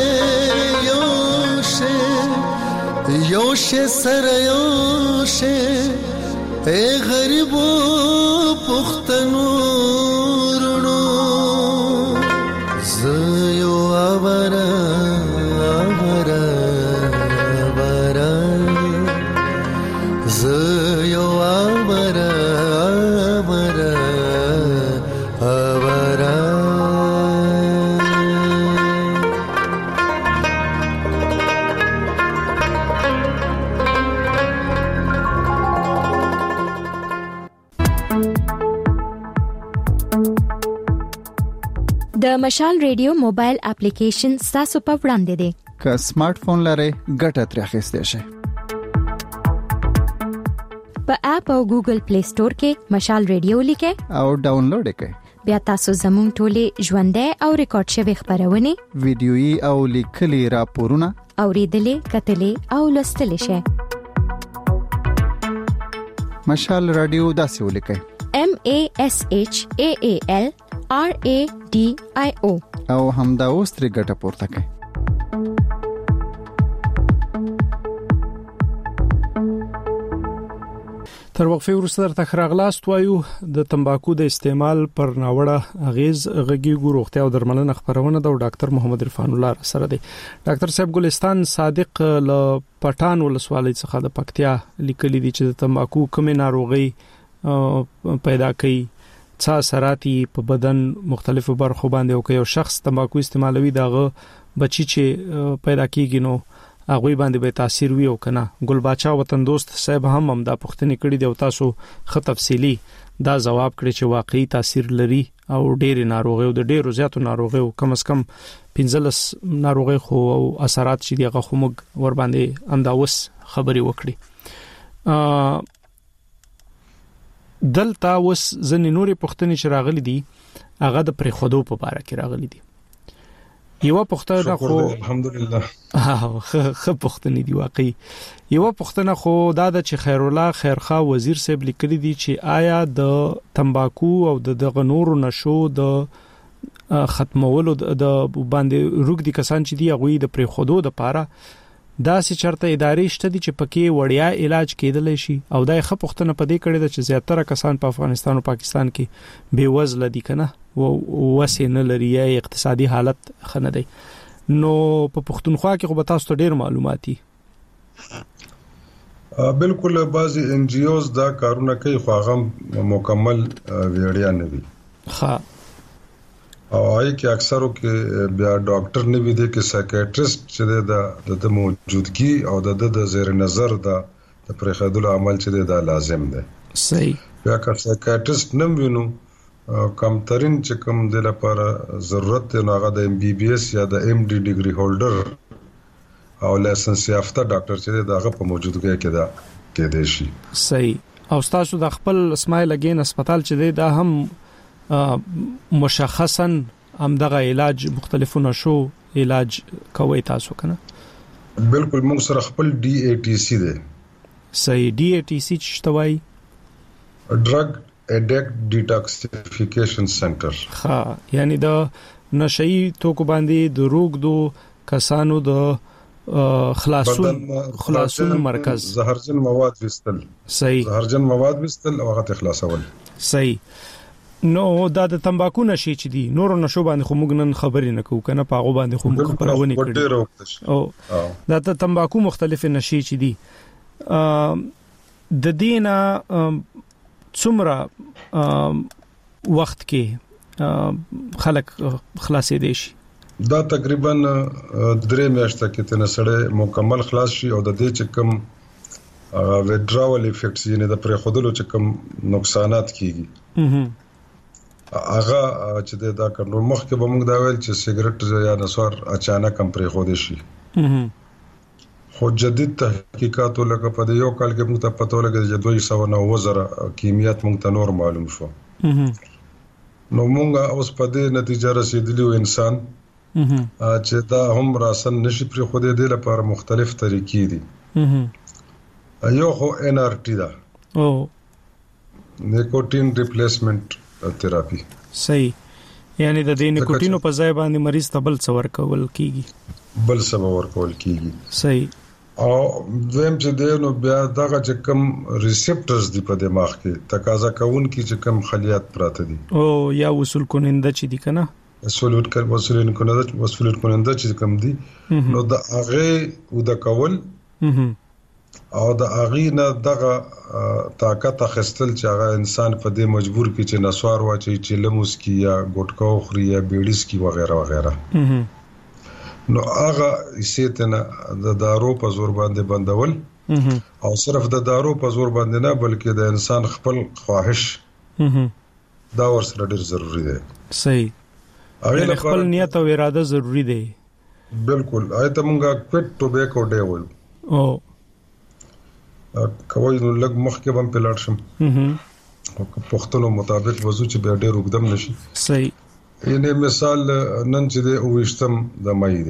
S7: یوشه یوشه سره یوشه اے غریبو پختنو رونو زيو آوارا آوارا آوارا زيو آوارا آوارا آوارا
S4: د مشال ریډیو موبایل اپلیکیشن تاسو په وړاندې دی
S5: که سمارټ فون لرئ ګټه ترې اخیستئ شئ
S4: په اپ او ګوګل پلی سٹور کې مشال ریډیو لیکئ
S5: او ډاونلوډ یې کړئ
S4: بیا تاسو زموږ ټولې ژوندۍ او ریکارډ شوی خبرونه
S5: ویډیويي او لیکلي راپورونه
S4: اوریدلې کتلې او لوستلې شئ
S5: مشال رادیو داسې ولیکئ
S4: MASHAAL RADIO
S5: او همدا اوس ترې ګټه پورته کړئ
S3: تر وقفه وروسته درته خراغلاست وایو د تمباکو د استعمال پر ناوړه اغیز غږیږي روغتیا او درملنه خبرونه د ډاکټر محمد عرفان الله سره دی ډاکټر صاحب ګلستان صادق ل پټان ولسوالۍ څخه د پکتیا لیکلي دي چې د تمباکو کومه ناروغي پیدا کوي څا سراتي په بدن مختلفو برخو باندې او یو شخص تمباکو استعمالوي دغه بچی چې پیدا کیږي نو هغه باندې به تاثیر وي او کنه ګل باچا وطن دوست صاحب هم دا پوښتنه کړې دی او تاسو خه تفصیلی دا جواب کړی چې واقعي تاثیر لري او ډېر ناروغي او د ډېرو زیاتو ناروغي او کم از کم 15 ناروغي خو او اثرات چې دغه خموږ ور باندې انداوس خبري وکړي دلته وس ځنې نورې پوښتنې چې راغلي دي هغه د پرې خودو په اړه کې راغلي دي یو پوښتنه خو
S6: الحمدلله
S3: خه پوښتنه دی واقعي یو پوښتنه خو دا د چې خیر الله خیرخوا وزیر صاحب لیکلي دي چې آیا د تمباکو او د غنورو نشو د ختمولو د باندې روګ دي کسان چې دی غوي د پرې خودو د پاره دا سې چرته ادارې شته دي چې پکې وړیا علاج کېدل شي او دا ښه پوښتنه پدې کړې ده چې زیاتره کسان په افغانستان او پاکستان کې بے وزله دي کنه او وسې نه لري یا اقتصادي حالت خنه دی نو په پښتونخوا کې خو به تاسو ته ډېر معلوماتي
S6: بالکل بعضی ان جی اوز دا کارونه کوي خو هغه مکمل ویډیا نه وي
S3: ها
S6: او آی کې اکثرو کې بیا ډاکټر نه وي دي کې سایکیاټریست چې د موجودګي او د زیر نظر د پرېخدل عمل چې دا لازم دی
S3: صحیح
S6: بیا که سایکیاټریست نه وینو کم ترين چې کوم د لپاره ضرورت نه هغه د ام بي بي اس یا د ام ډي ډیګري هولډر او لایسنس یافته ډاکټر چې دغه په موجودګي کې دا کې دی شي
S3: صحیح او تاسو د خپل اسماعیل اگین هسپتال چې دا هم مشخصا هم دغه علاج مختلفونه شو علاج کوي تاسو کنه
S6: بالکل موږ سره خپل ډي اي ټي سي دی
S3: صحیح ډي اي ټي سي چشتوي
S6: ډرګ اډیکټ ډیټاکسیفیکیشن سنټر
S3: ها یعنی د نشئی توکو باندې د روغ دو کسانو د خلاصون مرکز
S6: زهرجن مواد وستل
S3: صحیح
S6: زهرجن مواد وستل او هغه خلاصول صحیح
S3: نو دا د تمباکو نشي چې دي نور نشو باندې خو موږ نن خبرې نه کوو کنه پاغو باندې خو موږ خبرونه کړو او دا د تمباکو مختلف نشي چې دي د دینه څومره وخت کې خلک خلاصې دي شي
S6: دا تقریبا 3 میاشتې کې تنه سره مکمل خلاص شي او د دې چې کوم withdrawal effects یعنی د پرې خودلو چې کوم نقصانات کیږي هغه چې دا کنټرول مخکې به موږ دا ویل چې سیګریټ یا نسوار اچانک هم پرې خو دي شي خو جدید تحقیقات لکه په یو کال کې موږ ته پته ولګی چې 290 کیمیات موږ ته نور معلوم شو نو موږ اوس په دې نتیجه رسیدلی و انسان چې دا هم راسن نشي پرې خو دې لپاره مختلف طریقې دي یو خو NRT دا
S3: او
S6: نیکوټین ریپلیسمنٹ تھراپی
S3: صحیح یعنی د دې نیکوټینو په ځای باندې مریض ته بل څور کول کیږي صحیح
S6: او دویم چې د نو بیا دغه چې کم ریسپټرز دی په دماغ کې تقاضا کوون کی چې کم خلیات پراته دي
S3: او یا وصول کننده چې دي کنه
S6: وصول کننده چې کم دي نو د هغه او د کول او د اغي نه دغه طاقت اخستل چې هغه انسان په دې مجبور کی چې نسوار واچي چې لموس کی یا ګټکا خوري یا بیډیس کی وغیرہ وغیرہ نو هغه ایستنه د دارو په زور باندې بندول او صرف د دارو په زور باندې نه بلکې د انسان خپل خواهش دا ورسره ډیر ضروری دی
S3: صحیح هغه خپل نیت او اراده ضروری دی
S6: بالکل آیته مونږه کوټ ټوبیکو ډی ول
S3: او
S6: کوي نو لګ مخکې بم پلاټ شم او پښتنو مطابق وضو چې بیا ډېر وګدم نشي
S3: صحیح
S6: یعنی مثال نن چې د اوښتم د مې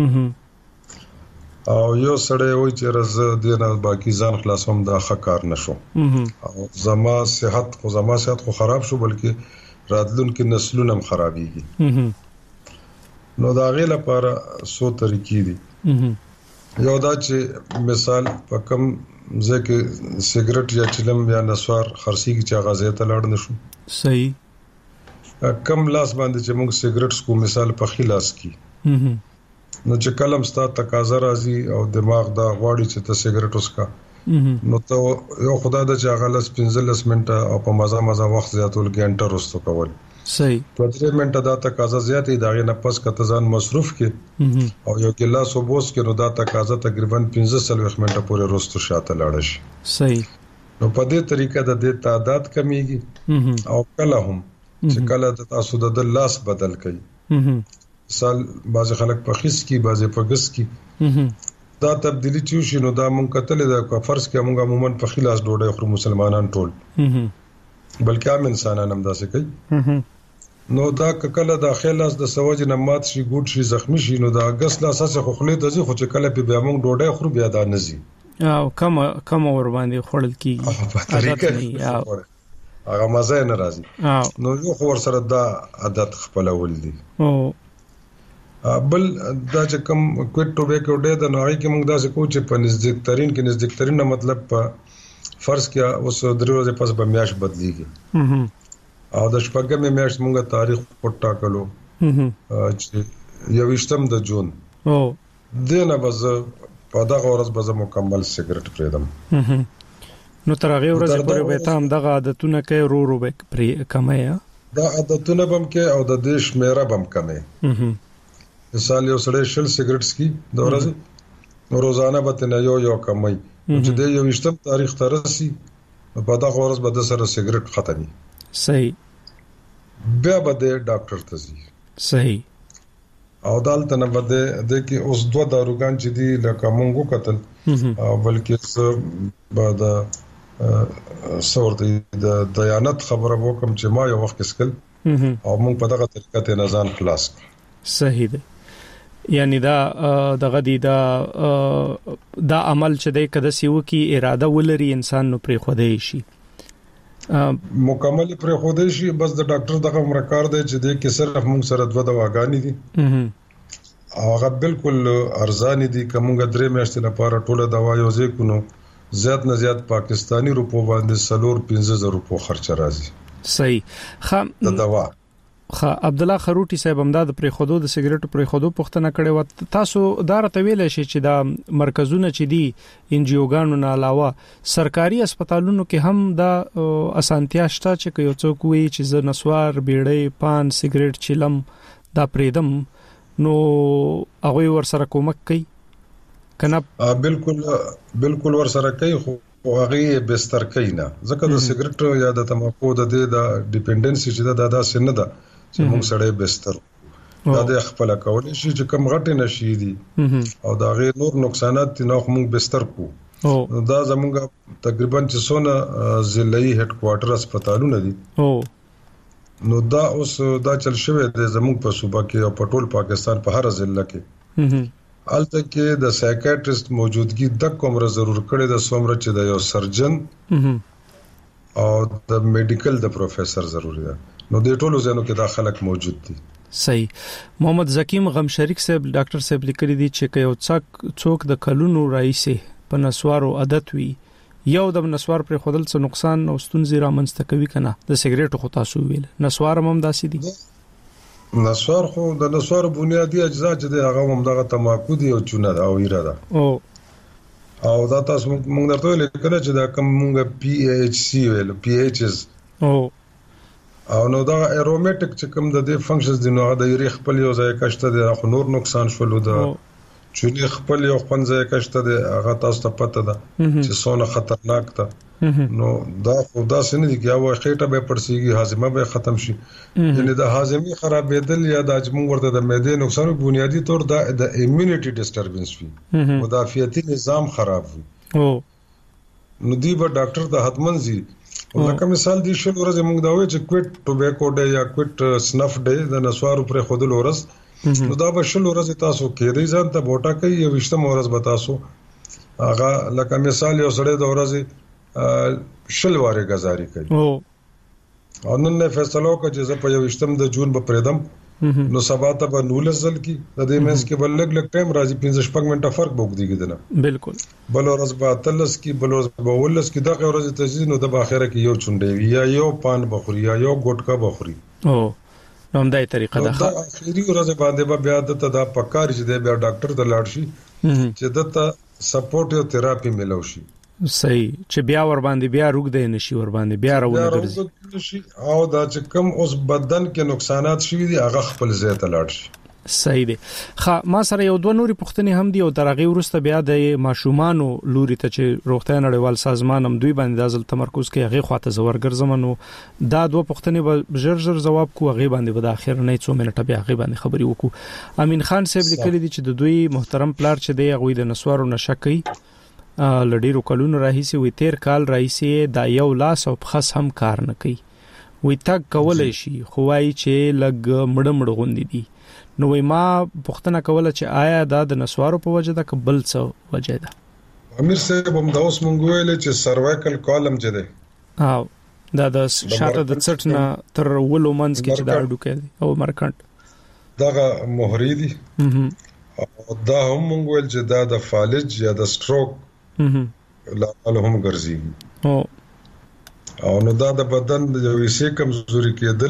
S6: ده او یو سړی وای چې رز دینه باقی ځان خلاصوم دا ښه کار نشو او زما صحت خو خراب شو بلکې راتلونکي نسلونه هم خرابيږي نو دا غي لپاره سو طریقې دي یو دا چې مثال په کم ځکه سیګریټ یا چلم یا نسوار خرسي کی چا غازه ته لاړ نشو
S3: صحیح
S6: کم لاس باندې چې موږ سیګریټ کو مثال په خلاص کی نو چې کلم ستا تقاضا راځي او دماغ دا غواړي چې ته سیګریټ وسکا نو ته یو خدای د چاغلس 15 منټه او په مزه وخت زیاتول ګنټه رستو کول
S3: صحیح
S6: په 3 منټه دا تقاضا زیاتې دا نه پس کته ځان مصروف کې او یو ګلاس وبوس کې نو دا تقاضا تقریبا 15 منټه پورې رستو شاته لاړ شي
S3: صحیح
S6: نو په دې طریقه د دې تعداد کمیږي او کله هم چې کله د تاسو د لاس بدل کړي مثال بعض خلک په خص کې بعض په غس کې دا تبدیلی چې شنو دا مونږ کتل دا فرض کې مونږ عموما په خلاص ډوډۍ خو مسلمانان ټول بلکې عام انسانان هم داسې کوي نو دا کله د خلاص د سوج نمات شي ګوډ شي زخمی شي نو دا غس لا اساس خو خلې ته ځي خو چې کله په بیا مونږ ډوډۍ خو بیا دا نزي
S3: او کم ور باندې خړل کیږي
S6: هغه مزه نه راځي نو یو خو ور سره دا عادت خپلول دي
S3: او
S6: بل دا چې کوم کوټ ټوبیکو ډې د نوای کې موږ دا څه کو چې په نزدیک ترين مطلب په فرض کې اوس درې ورځې پس به میاش بدليږي او د شپږمې میاشت موږ تاریخ پټا کړو چې 28 د جون
S3: او
S6: دنه بز په دغه ورځ به مکمل سیګریټ پرېدم
S3: نو تر هغه ورځې پورې به تاسو دغه عادتونه کې رو به پرې کمه
S6: دا عادتونه بم کې او د دې شمیره بم کمه مثال یو سړی شل سیګریټس کی د ورځې روزانه به نه یو کمای چې د 28 تاریخ ترسي په دغه ورځ به د سره سیګریټ ختمي
S3: صحیح
S6: بیا به د ډاکټر ته ځي
S3: صحیح
S6: او دالته نه بده د کې اوس دوه داروګان چې دی لکه مونږ قتل بلکې بعد سورتي د دیانت خبره وکم چې ما یو وخت سکل او مونږ په دغه طریقه ته نزان خلاص
S3: صحیح ده یعنی دا دغه دی دا عمل چې د کده سیو کی اراده ولري انسان نو پرې خوده شي
S6: مکمل پرې خوده شي بس د ډاکټر دغه مرکار دی چې د کې صرف موږ سره دوه دواګانی دي هغه بالکل ارزان دي کومه درې میاشتې لپاره ټوله دوا یو ځای کونو زیات نه زیات پاکستانی روپو باندې 15,000 روپو خرچ راځي
S3: صحیح خام
S6: د دوا
S3: عبد الله خروټي صاحب امداد پر خودو د سیګریټو پر خودو پښتنه کړي و تاسو دار تویل شي چې دا مرکزونه چې دي انجیوګانو نه علاوه سرکاري هسپتالونو کې هم دا اسانتیا شته چې یو څوک وي چې ز نسوار بیړې پان سیګریټ چلم دا پریدم نو هغه ور سره کومک کوي کنه
S6: بالکل ور سره کوي خو هغه بستر کینا ځکه د سیګریټ یا د تماکو د ډیپندنسي چې دا سن ده چې موږ سره بستر دا د خپل کولای شي چې کم غټ نشي دي او دا غیر نور نقصانات دي نو موږ بستر کو دا زموږ تقریبا 600 ضلعي هډ کوارټر هسپتالونه دي نو دا اوس دا چل شوی د زموږ په صوبه کې او په ټول پاکستان په هر ضلع کې الته کې د سایکیاټریست موجودګي د کومره ضرور کړي د سومره چې د یو سرجن او د میډیکل د پروفیسور ضروري ده نو د ټولو ځینو کې دا خلک موجود دي
S3: صحیح محمد زکیم غم شریک صاحب ډاکټر صاحب لیکلي دي چې یو څوک د کلونو راځي په نسوارو عادت وي یو د نسوار پر خودل څه نقصان او ستونزې رامنځته کوي کنه د سیګریټو خو تاسو ویل نسوار هم داسې دي
S6: نسوار خو د نسوار بنیادی اجزا چې هغه هم دغه تماکو دي او چونه دا او ایره ده او دا تاسو موږ درته ویل کله چې دا کوم موږ PHC ویل PHs او نو دا اروماتیک چې کوم د دې فنکشنز دي نو د یری خپل یو ځای کشته دي خو نور نقصان شول دا چونی خپل یو خپل کشته دي هغه تاسو ته پته ده چې څونه خطرناک ده نو دا خدا سن دي چې هغه خېټه به پړسيږي هاضمه به ختم شي یعنی د هاضمي خرابېدل یا د اجمو ورته د معدې نقصان بنیادی طور د ایمونټي ډیسټربنس وي مدافعتي نظام خراب وي نو دی به ډاکټر ته حتمن زی لکه مثال دی شل ورځ موږ دا وایو چې کویټ ټوبیکو ډے یا کویټ سنف ډے د نسوارو پر خودل ورځ نو دا به شل ورځ تاسو کې دی ځان ته بوټا کوي یو وشته ورځ به تاسو هغه لکه مثال یو سړی د ورځ شل واره غزاري کوي او نن نه فیصله وکړه چې په یو وشتم د جون په پردم نو سبا ته به نول زل کی د دې مېس کې بل لګ ټایم راځي 15 منټه فرق بوک دیږي دنه
S3: بالکل
S6: بل ورځ به تلس کی بل ورځ به ولس کی دغه ورځ تجدید نو د باخره کې یو چونډې یا یو پان بخوري یا یو ګټکا بخوري
S3: نو هم دای طریقه ده
S6: اخیری ورځ باندې به بیا د دا پکار چې د بیا ډاکټر د لاړ شي چې دته سپورټ او تھراپي ملو شي
S3: صحیح چې بیا ور باندې بیا روغ دی نشي ور باندې بیا راونه ګرځي
S6: او دا چې کوم اوس بدن کې نقصانات شوي دي هغه خپل ځای ته لاړ شي
S3: صحیح دی ما سره یو دوه نوري پښتنې هم دي او درغه ورسته بیا د ماشومانو لوري ته چې روغتیا نړیوال سازمان هم دوی باندې دازل تمرکز کوي هغه خواته زور ګرځمنو دا دوه پښتنې به ژر جواب کو هغه باندې به د اخر نه 2 منټه بیا هغه باندې خبري وکړو امین خان صاحب لیکلي دي چې د دوی محترم پلار چې دی هغه د نسوارو نشکې لډیرو کلونو راهیسي وي 13 کال راهیسي دا یو لاس او خاص هم کار نه کوي وي تک کولای شي خو وايي چې لګ مړ غوندي دي نو ما پښتنه کوله چې آیا دا د نسوارو په وجه ده کبل څه وجه ده
S6: امیر صاحب هم دا اوس مونږ ویل چې سروایکل کالم چې
S3: ده دا د شاته د څټ نه تر ولو منځ کې چې دا ډوکې او مرکانټ
S6: دا مهری دي او دا هم مونږ ویل چې دا د فالج یا د سټروک لا هم ګرځي او نو دا د بدن د یو شي کمزوري کېدل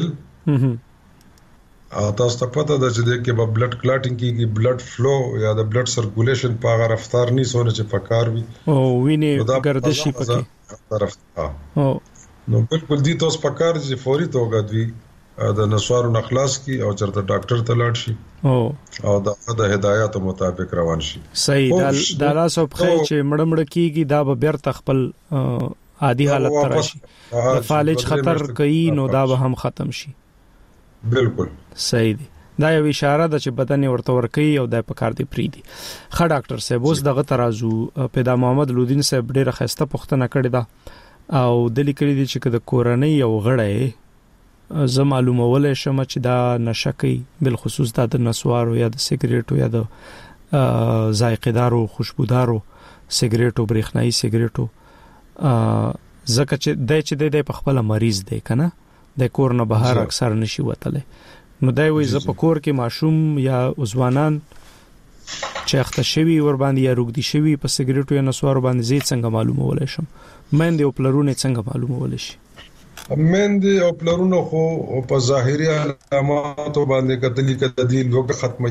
S6: او تاسو ته پته ده چې د کې په بلډ کلاټینګ کېږي بلډ فلو یا د بلډ سرکولیشن په هغه رفتار نه سونه چې پکار وي
S3: او وینې ګردشي پکې
S6: نو بالکل دي تاسو پکار چې فوري توګه دوی د نسوارو نخلاص کی او چرته ډاکټر ته لاړ شي او د هدایاتو مطابق روان شي
S3: صحیح دا لاس او خې چې مړمړ کیږي دا به بیرته خپل عادي حالت ته راشي د فالج خطر کوي نو دا به هم ختم شي
S6: بالکل
S3: صحیح دی دا یو اشاره ده چې بدن ورته ورکی او د پکار دی پری دی خا ډاکټر صاحب اوس دغه ترازو پیدا محمد لودین صاحب ډیره خسته پښتنه کړی دا او د لیکلي دي چې د کورنۍ یو غړی زه معلومول شم چې دا نشکی بل خصوص د نسوارو یا د سیګریټو یا د ذائقه‌دارو خوشبودارو سیګریټو برېښنایي سیګریټو زکه چې د په خپل مریض دی کنه د کور نه بهر اکثر نشي وتله نو دا وي ز په کور کې ماشوم یا ځوانان چې اخته شوی ور باندې یا روغدي شوی په سیګریټو یا نسوارو باندې زیات څنګه معلومول شم مېندې او پلرونه څنګه معلومول شي
S6: مېندې او پلرونه خو په ظاهري علاماتو باندې کتلی کده دی لوګه ختمي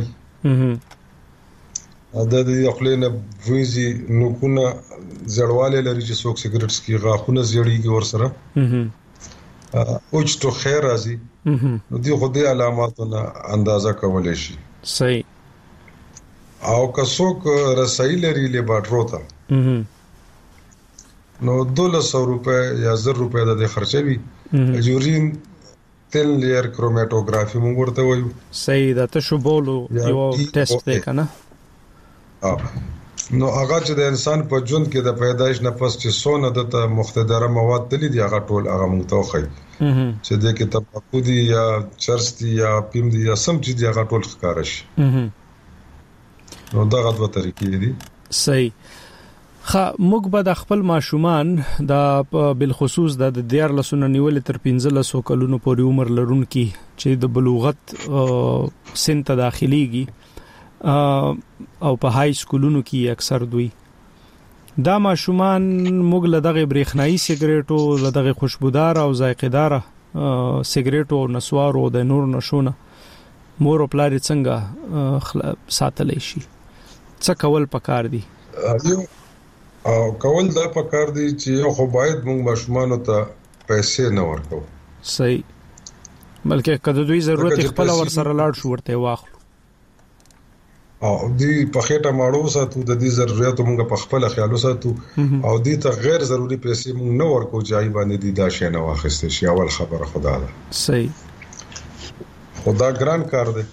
S6: د دې خپلنه ویزي نو کونه زړواله لري چې څوک سیګریټس کې غاخونه زړیږي ور سره اوچ تو خیر راځي نو دی خو دې علاماتونه اندازه کولای شي
S3: صحیح
S6: او کڅوک رسایل لري لیبارټرو ته نو 1200 روپے یا 1000 روپے د خرچوي یورین تل لیر کروماتوګرافي موږ ورته وایو
S3: صحیح ده ته شو بولو یو ټیسټ دی کنه
S6: نو هغه چې د انسان په ژوند کې د پیدایش نه پس چې سونه د مختدره مواد دي هغه ټول هغه موږ ته وخی چې د کې تباکو دي یا چرس دي یا پیم دي یا سم چې هغه ټول ښکار شي نو دا غوډه طریقې دي
S3: صحیح موږ به د خپل ماشومان د بالخصوص د 14 نیول تر 15 کلونو پورې عمر لرونکي چې د بلوغت سن ته داخليږي او په های سکولونو کې اکثر دوی دا ماشومان موږ له دغه برېښنایي سیګریټو له دغه خوشبودار او ذایقه‌دار سیګریټو او نسوارو د نور نشونه مور او پلار څنګه ساتلی شي څه کول پکار دي
S6: او کول دا پکار دي چې خو باید موږ ماشومانو ته پیسې نه ورکو
S3: صحیح بلکې کله دوی ضرورت خپل ور سره لاړ شو ورته واخلو
S6: او دی په خېټه ماړو ساتو د دې ضرورت موږ په خپل خیالو ساتو او دې ته غیر ضروری پیسې موږ نه ورکو ځای باندې دي دا شی نه واخستې شي اول خبره خدا ده
S3: صحیح
S6: خدا ګران کار دی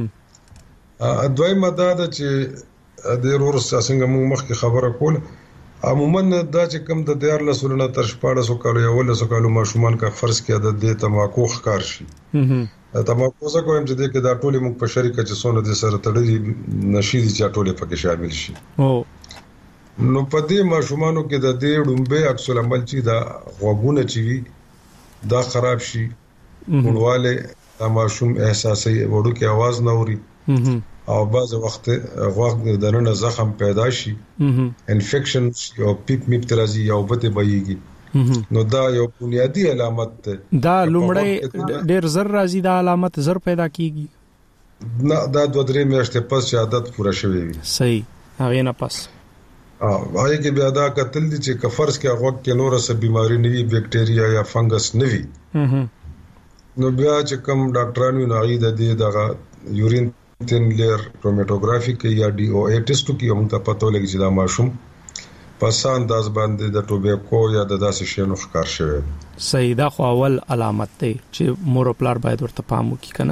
S6: دویمه دا ده چې د ورور څنګه موږ مخکې خبره کول عموما دا چې کوم د 14 نه تر 14 کالو یا 15 کالو ماشومان کا فرض کې د تماکو ښکار شي تماکو څه کوم چې د کې دا ټولې موږ په شریکه چې سونه د سره تړلې نشي دي چې ټولې پکې شامل شي نو په دې ماشومانو کې د دې ډومبه عکس العمل چې دا غوګونه چې وي دا خراب شي مونواله دا ماشوم احساسي وړو کې आवाज نه اوري او بعض وخت غوږ د نن زخم پیدا شي انفیکشن او پیپ میپ ترازی یا وبته بهيږي نو دا یو بنیادی علامت ده
S3: دا لومړی ډېر زر راځي دا علامت زر پیدا کیږي
S6: نه دا 2-3 میاشتې پس چې عادت پوره شوی وي
S3: صحیح هغه نه پس
S6: هغه کې بیا دا قتل دي چې کفرس کې هغه کې نور څه بيماري نوي بکټریا یا فنګس نوي نو بیا چې کوم ډاکټرانو نه اړ دي دغه یورین تن لیر کروماتوګرافي کې یا ډي او ای ټیسټ کې هم ته پته لګي چې دا ماشوم پس انداز باندې د ټوبیکو یا د داسې شینو ښکار شوی
S3: صحیح دا خو اول علامت دی چې مور پلار باید ورته پام وکړي کنه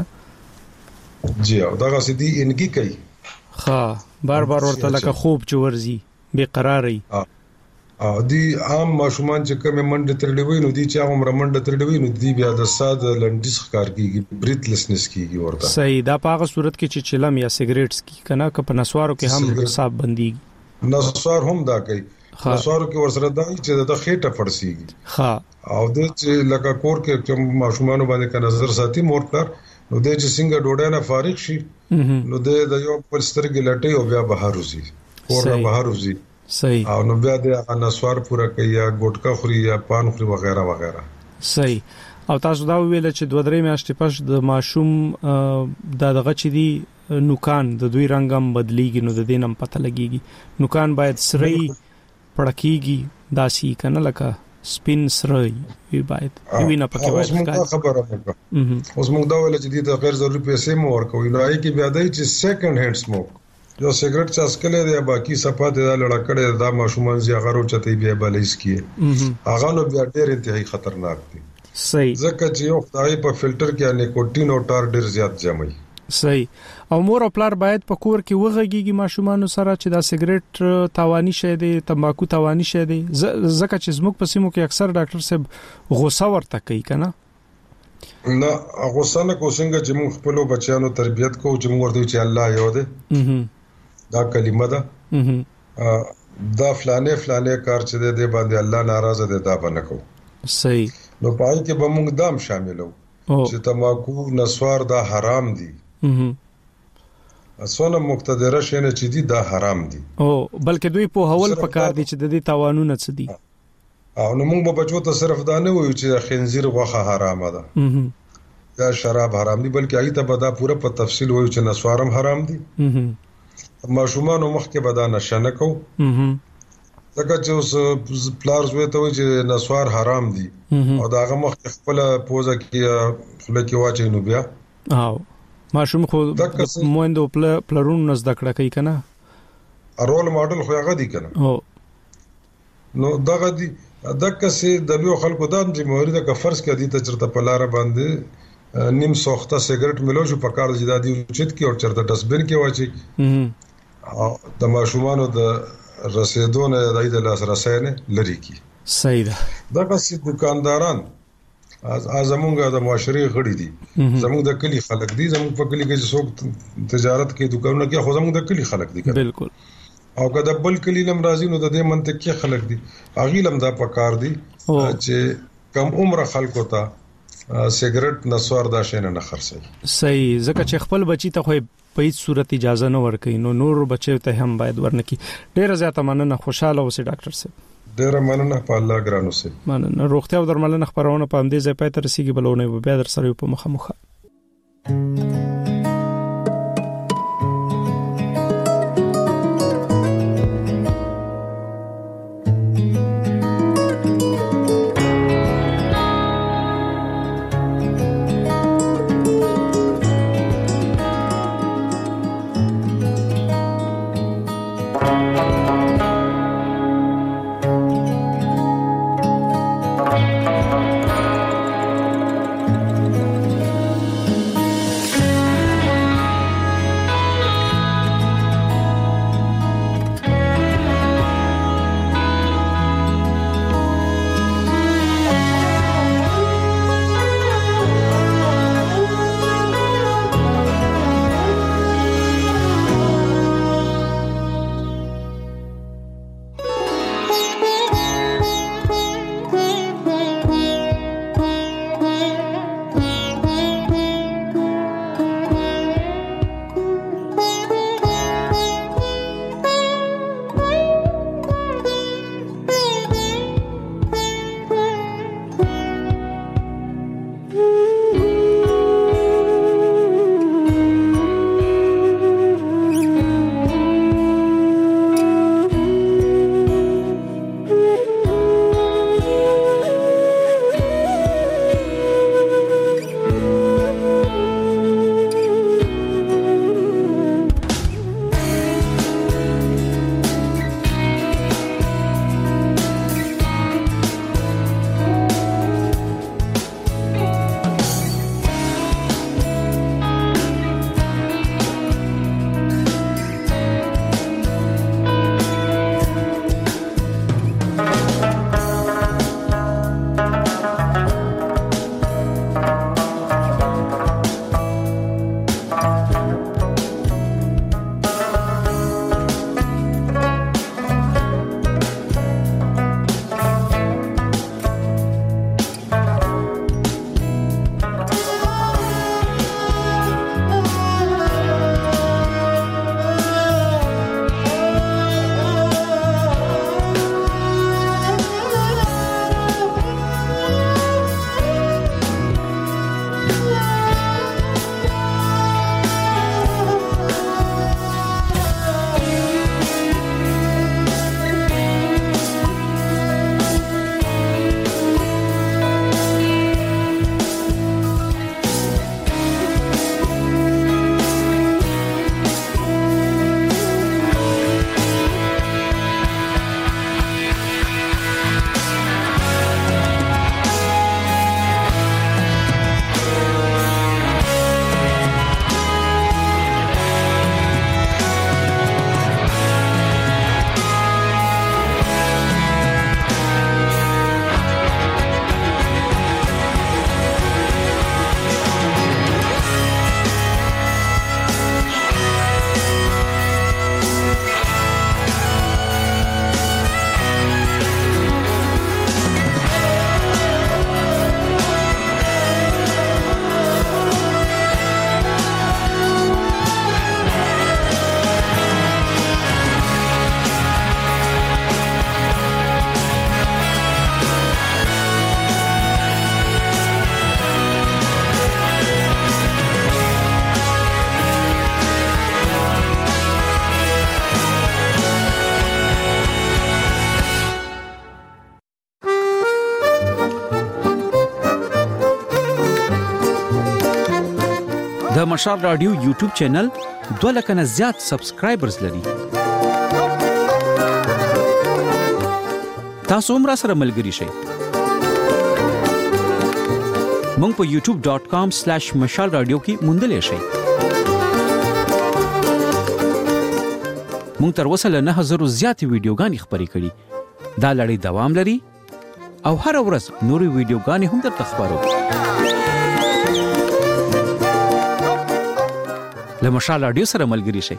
S6: جی او دا غسدي انګي کوي
S3: بار ورته لکه خوب چورزي بے قراری
S6: دی عام ماشومان چې کوم منډه ترډوي نو دی چې هغه منډه ترډوي نو دی بیا د ساده لنډیس ښکار کیږي بریتلسنس کیږي ورته
S3: صحیح دا په هغه صورت کې چې چلم یا سیګریټس کی کنه که په نسوارو کې هم حساب بنديږي
S6: نسوار هم دا کوي نسوارو کې ورسره دا چې د خېټه پړسيږي او د چې لکه کور کې چې ماشومان باندې کا نظر ساتي مور پر نو د چې څنګه ډوډۍ نه فارغ شي نو د یو پر سترګې لټي او بیا بهر وځي کور نه بهر وځي
S3: صحیح
S6: او نو بیا د انسوار پورا کوي یا ګټکا خوري یا پان خوري وغیرہ وغیرہ
S3: صحیح او تاسو دا ویل چې 2-3 میاشتې پس د ماشوم دغه چې دی نوکان د دوی رنگم بدلیږي نو د دینم پته لګيږي نوکان باید سري پړکیږي داسي کنه لکه سپین سري باید وینه پکې باید
S6: خبره وکړه اوس موږ دا ویل چې د غیر ضروري پیسې مو ورکوي نو آی کې بیا دی چې سیکنډ هاند سموک جو سیګریټ چاسکلې دی باقي صفات دا لړکړې دا ماشومان زی غرو چته بیا بلیس کیه هغه نو بیا ډېر انتهایی خطرناک دي
S3: صحیح
S6: ځکه چې یو خدای په فلټر کې نیکوټین او ټار ډېر زیات جمعي
S3: صحیح او مور او پلار باید په کور کې وغږیږي ماشومان سره چې دا سیګریټ تاوانی شه دي تمباکو تاوانی شه دي ځکه چې زموږ په سیمو کې اکثر ډاکټر صاحب غوسه ورته کوي کنه
S6: نه غوسه نه کوڅنګ چې موږ خپل بچیانو تربيت کوو چې موږ ورته چې الله یو دی دا کلمه ده دا فلانه کار چې دی باندې الله ناراضه دی دا باندې کو
S3: صحیح
S6: نو پای کې به موږ دام شاملو چې تماکو نسوار دا حرام دي اسونه مقتدره شنه چې دي دا حرام دي
S3: او بلکې دوی په هول پکار دي چې د دې تاوانونه څه دي
S6: او نو موږ به بچو ته صرف دا نه وایو چې خنزیر غوخه حرامه ده یا شراب حرام دي بلکې ایته به دا پوره په تفصیل وایو چې نسوارم حرام دي ماشومان مخکې به دا نشنه کو ځکه چې اوس پلار زوی ته وایي چې نسوار حرام دي او دا هغه مخکې خپل پوزه کې خله کې واچي نو بیا
S3: او ماشوم خو موندو پلرون نز دکړه کوي کنه
S6: رول ماډل خو هغه دی کنه
S3: او
S6: نو دغه دی دغه سي د لوی خلکو د ذمہواری د فرض کې دي ته چرته په لار باندې نیم سوخته سیګریټ ملو شو په کار جدادي چت کې او چرته ډسبن کې واچي د ماشومانو د رسیدونه د لاس رسینه لري کی
S3: صحیح ده
S6: دغه سي دکانداران زمونږ د معاشري غړي دي زمونږ د کلی خلک دي زمونږ په کلی کې څوک تجارت کې دکانونه کې خو زمونږ د کلی خلک دي
S3: بالکل
S6: او کله بل کلی لم راځي نو د دې منطق کې خلک دي اغي لم دا پکار دي چې کم عمر خلکو ته سیګریټ نسوار دا شینه نه خرڅي
S3: صحیح ځکه چې خپل بچی ته خو په هیڅ صورت اجازه نه ورکړي نو نور بچو ته هم باید ورنکي ډیر زیاته مننه خوشاله اوسې ډاکټر صاحب
S6: ډیر مننه په الله ګرانو سه
S3: مننه روغتیا او درملنه خبرونه په همدې ځای پاتې رسیدي بلونه بیا در سره په مخه
S1: د مشال رادیو یوټیوب چینل 2 لک نه زیات سبسکرایبرز لري. تاسو هم را سره ملګري شئ. مونږ په youtube.com/مشال رادیو کې موندلې شئ. مونږ تر اوسه له 9000 زیات ویډیوګانې خپرې کړې. دا لړۍ دوام لري او هر ورځ نورې ویډیوګانې هم درته خبرو. له مشال رادیو سره ملګري شئ.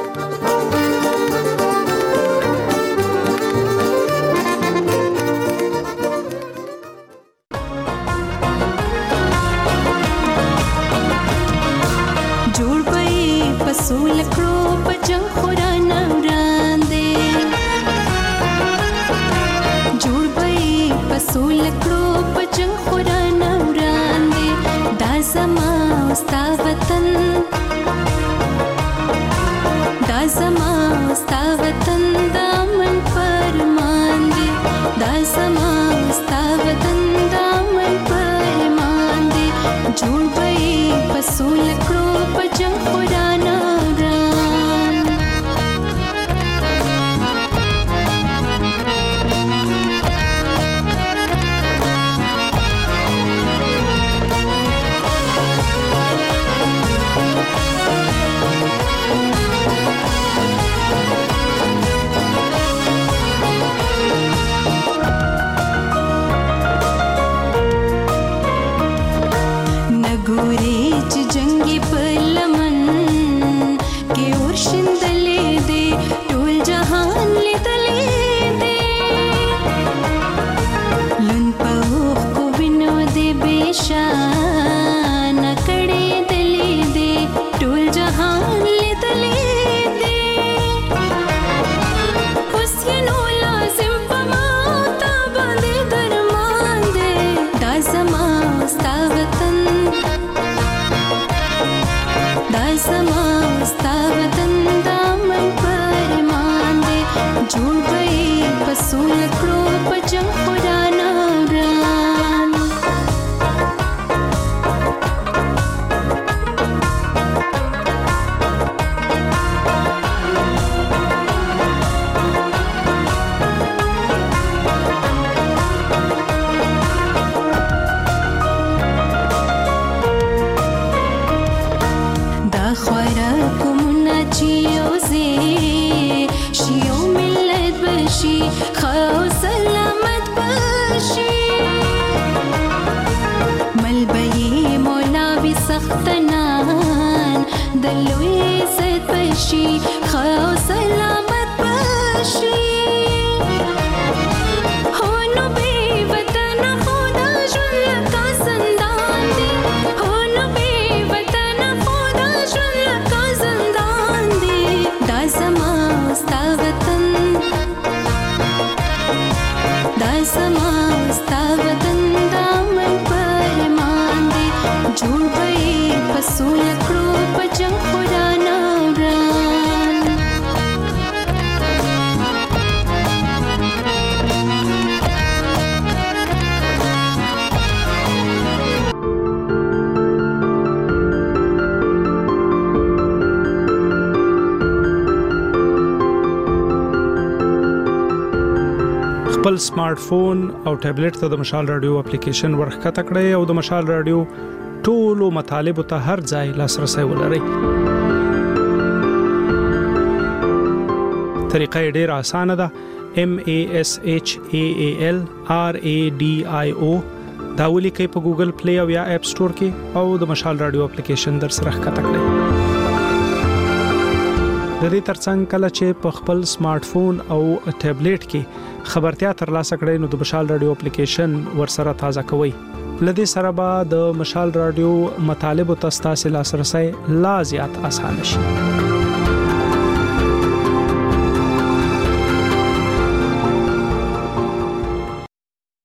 S3: خپل سمارټ فون او ټابلیټ ته د مشال رادیو اپلیکیشن ورخکته کړئ او د مشال رادیو ټولو مطالبه ته هر ځای لاسرسي ولرئ. طریقه ډیره اسانه ده. MASHALRADIO دا ولیکئ په ګوګل پلی او یا اپ سٹور کې او د مشال رادیو اپلیکیشن در سره ښکته کړئ. د دې ترڅنګ کله چې په خپل سمارټ فون او ټابلیټ کې خبرتیا ترلاسه کړئ نو د مشال رادیو اپلیکیشن ورسره تازه کوئ. لدې سره به د مشال رادیو مطالب او تاسو لاسرسي لا زیات اسانه شي.